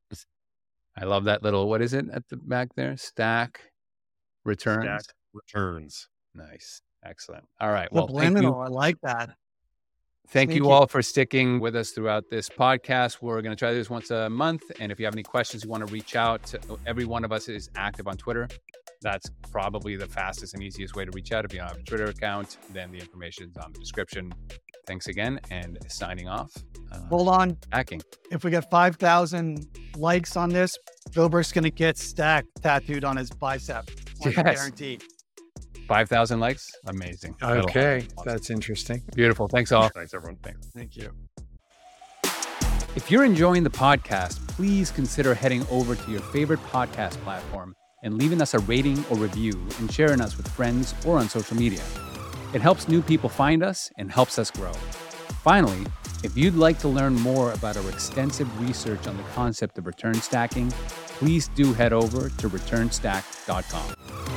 I love that little, what is it at the back there? Stack returns. Stack returns. Nice. Excellent. All right. Well, thank subliminal. you. I like that. Thank you Sneaky. all for sticking with us throughout this podcast. We're going to try this once a month. And if you have any questions, you want to reach out, every one of us is active on Twitter. That's probably the fastest and easiest way to reach out. If you don't have a Twitter account, then the information is on the description. Thanks again, and signing off. Uh, Hold on. hacking. If we get five thousand likes on this, Vilbert's going to get Stack tattooed on his bicep. I can Yes. guarantee. five thousand likes. Amazing. That'll Okay, happen. Awesome. that's interesting. Beautiful. Thanks all. Thanks, everyone. Thanks. Thank you. If you're enjoying the podcast, please consider heading over to your favorite podcast platform and leaving us a rating or review and sharing us with friends or on social media. It helps new people find us and helps us grow. Finally, if you'd like to learn more about our extensive research on the concept of return stacking, please do head over to return stack dot com.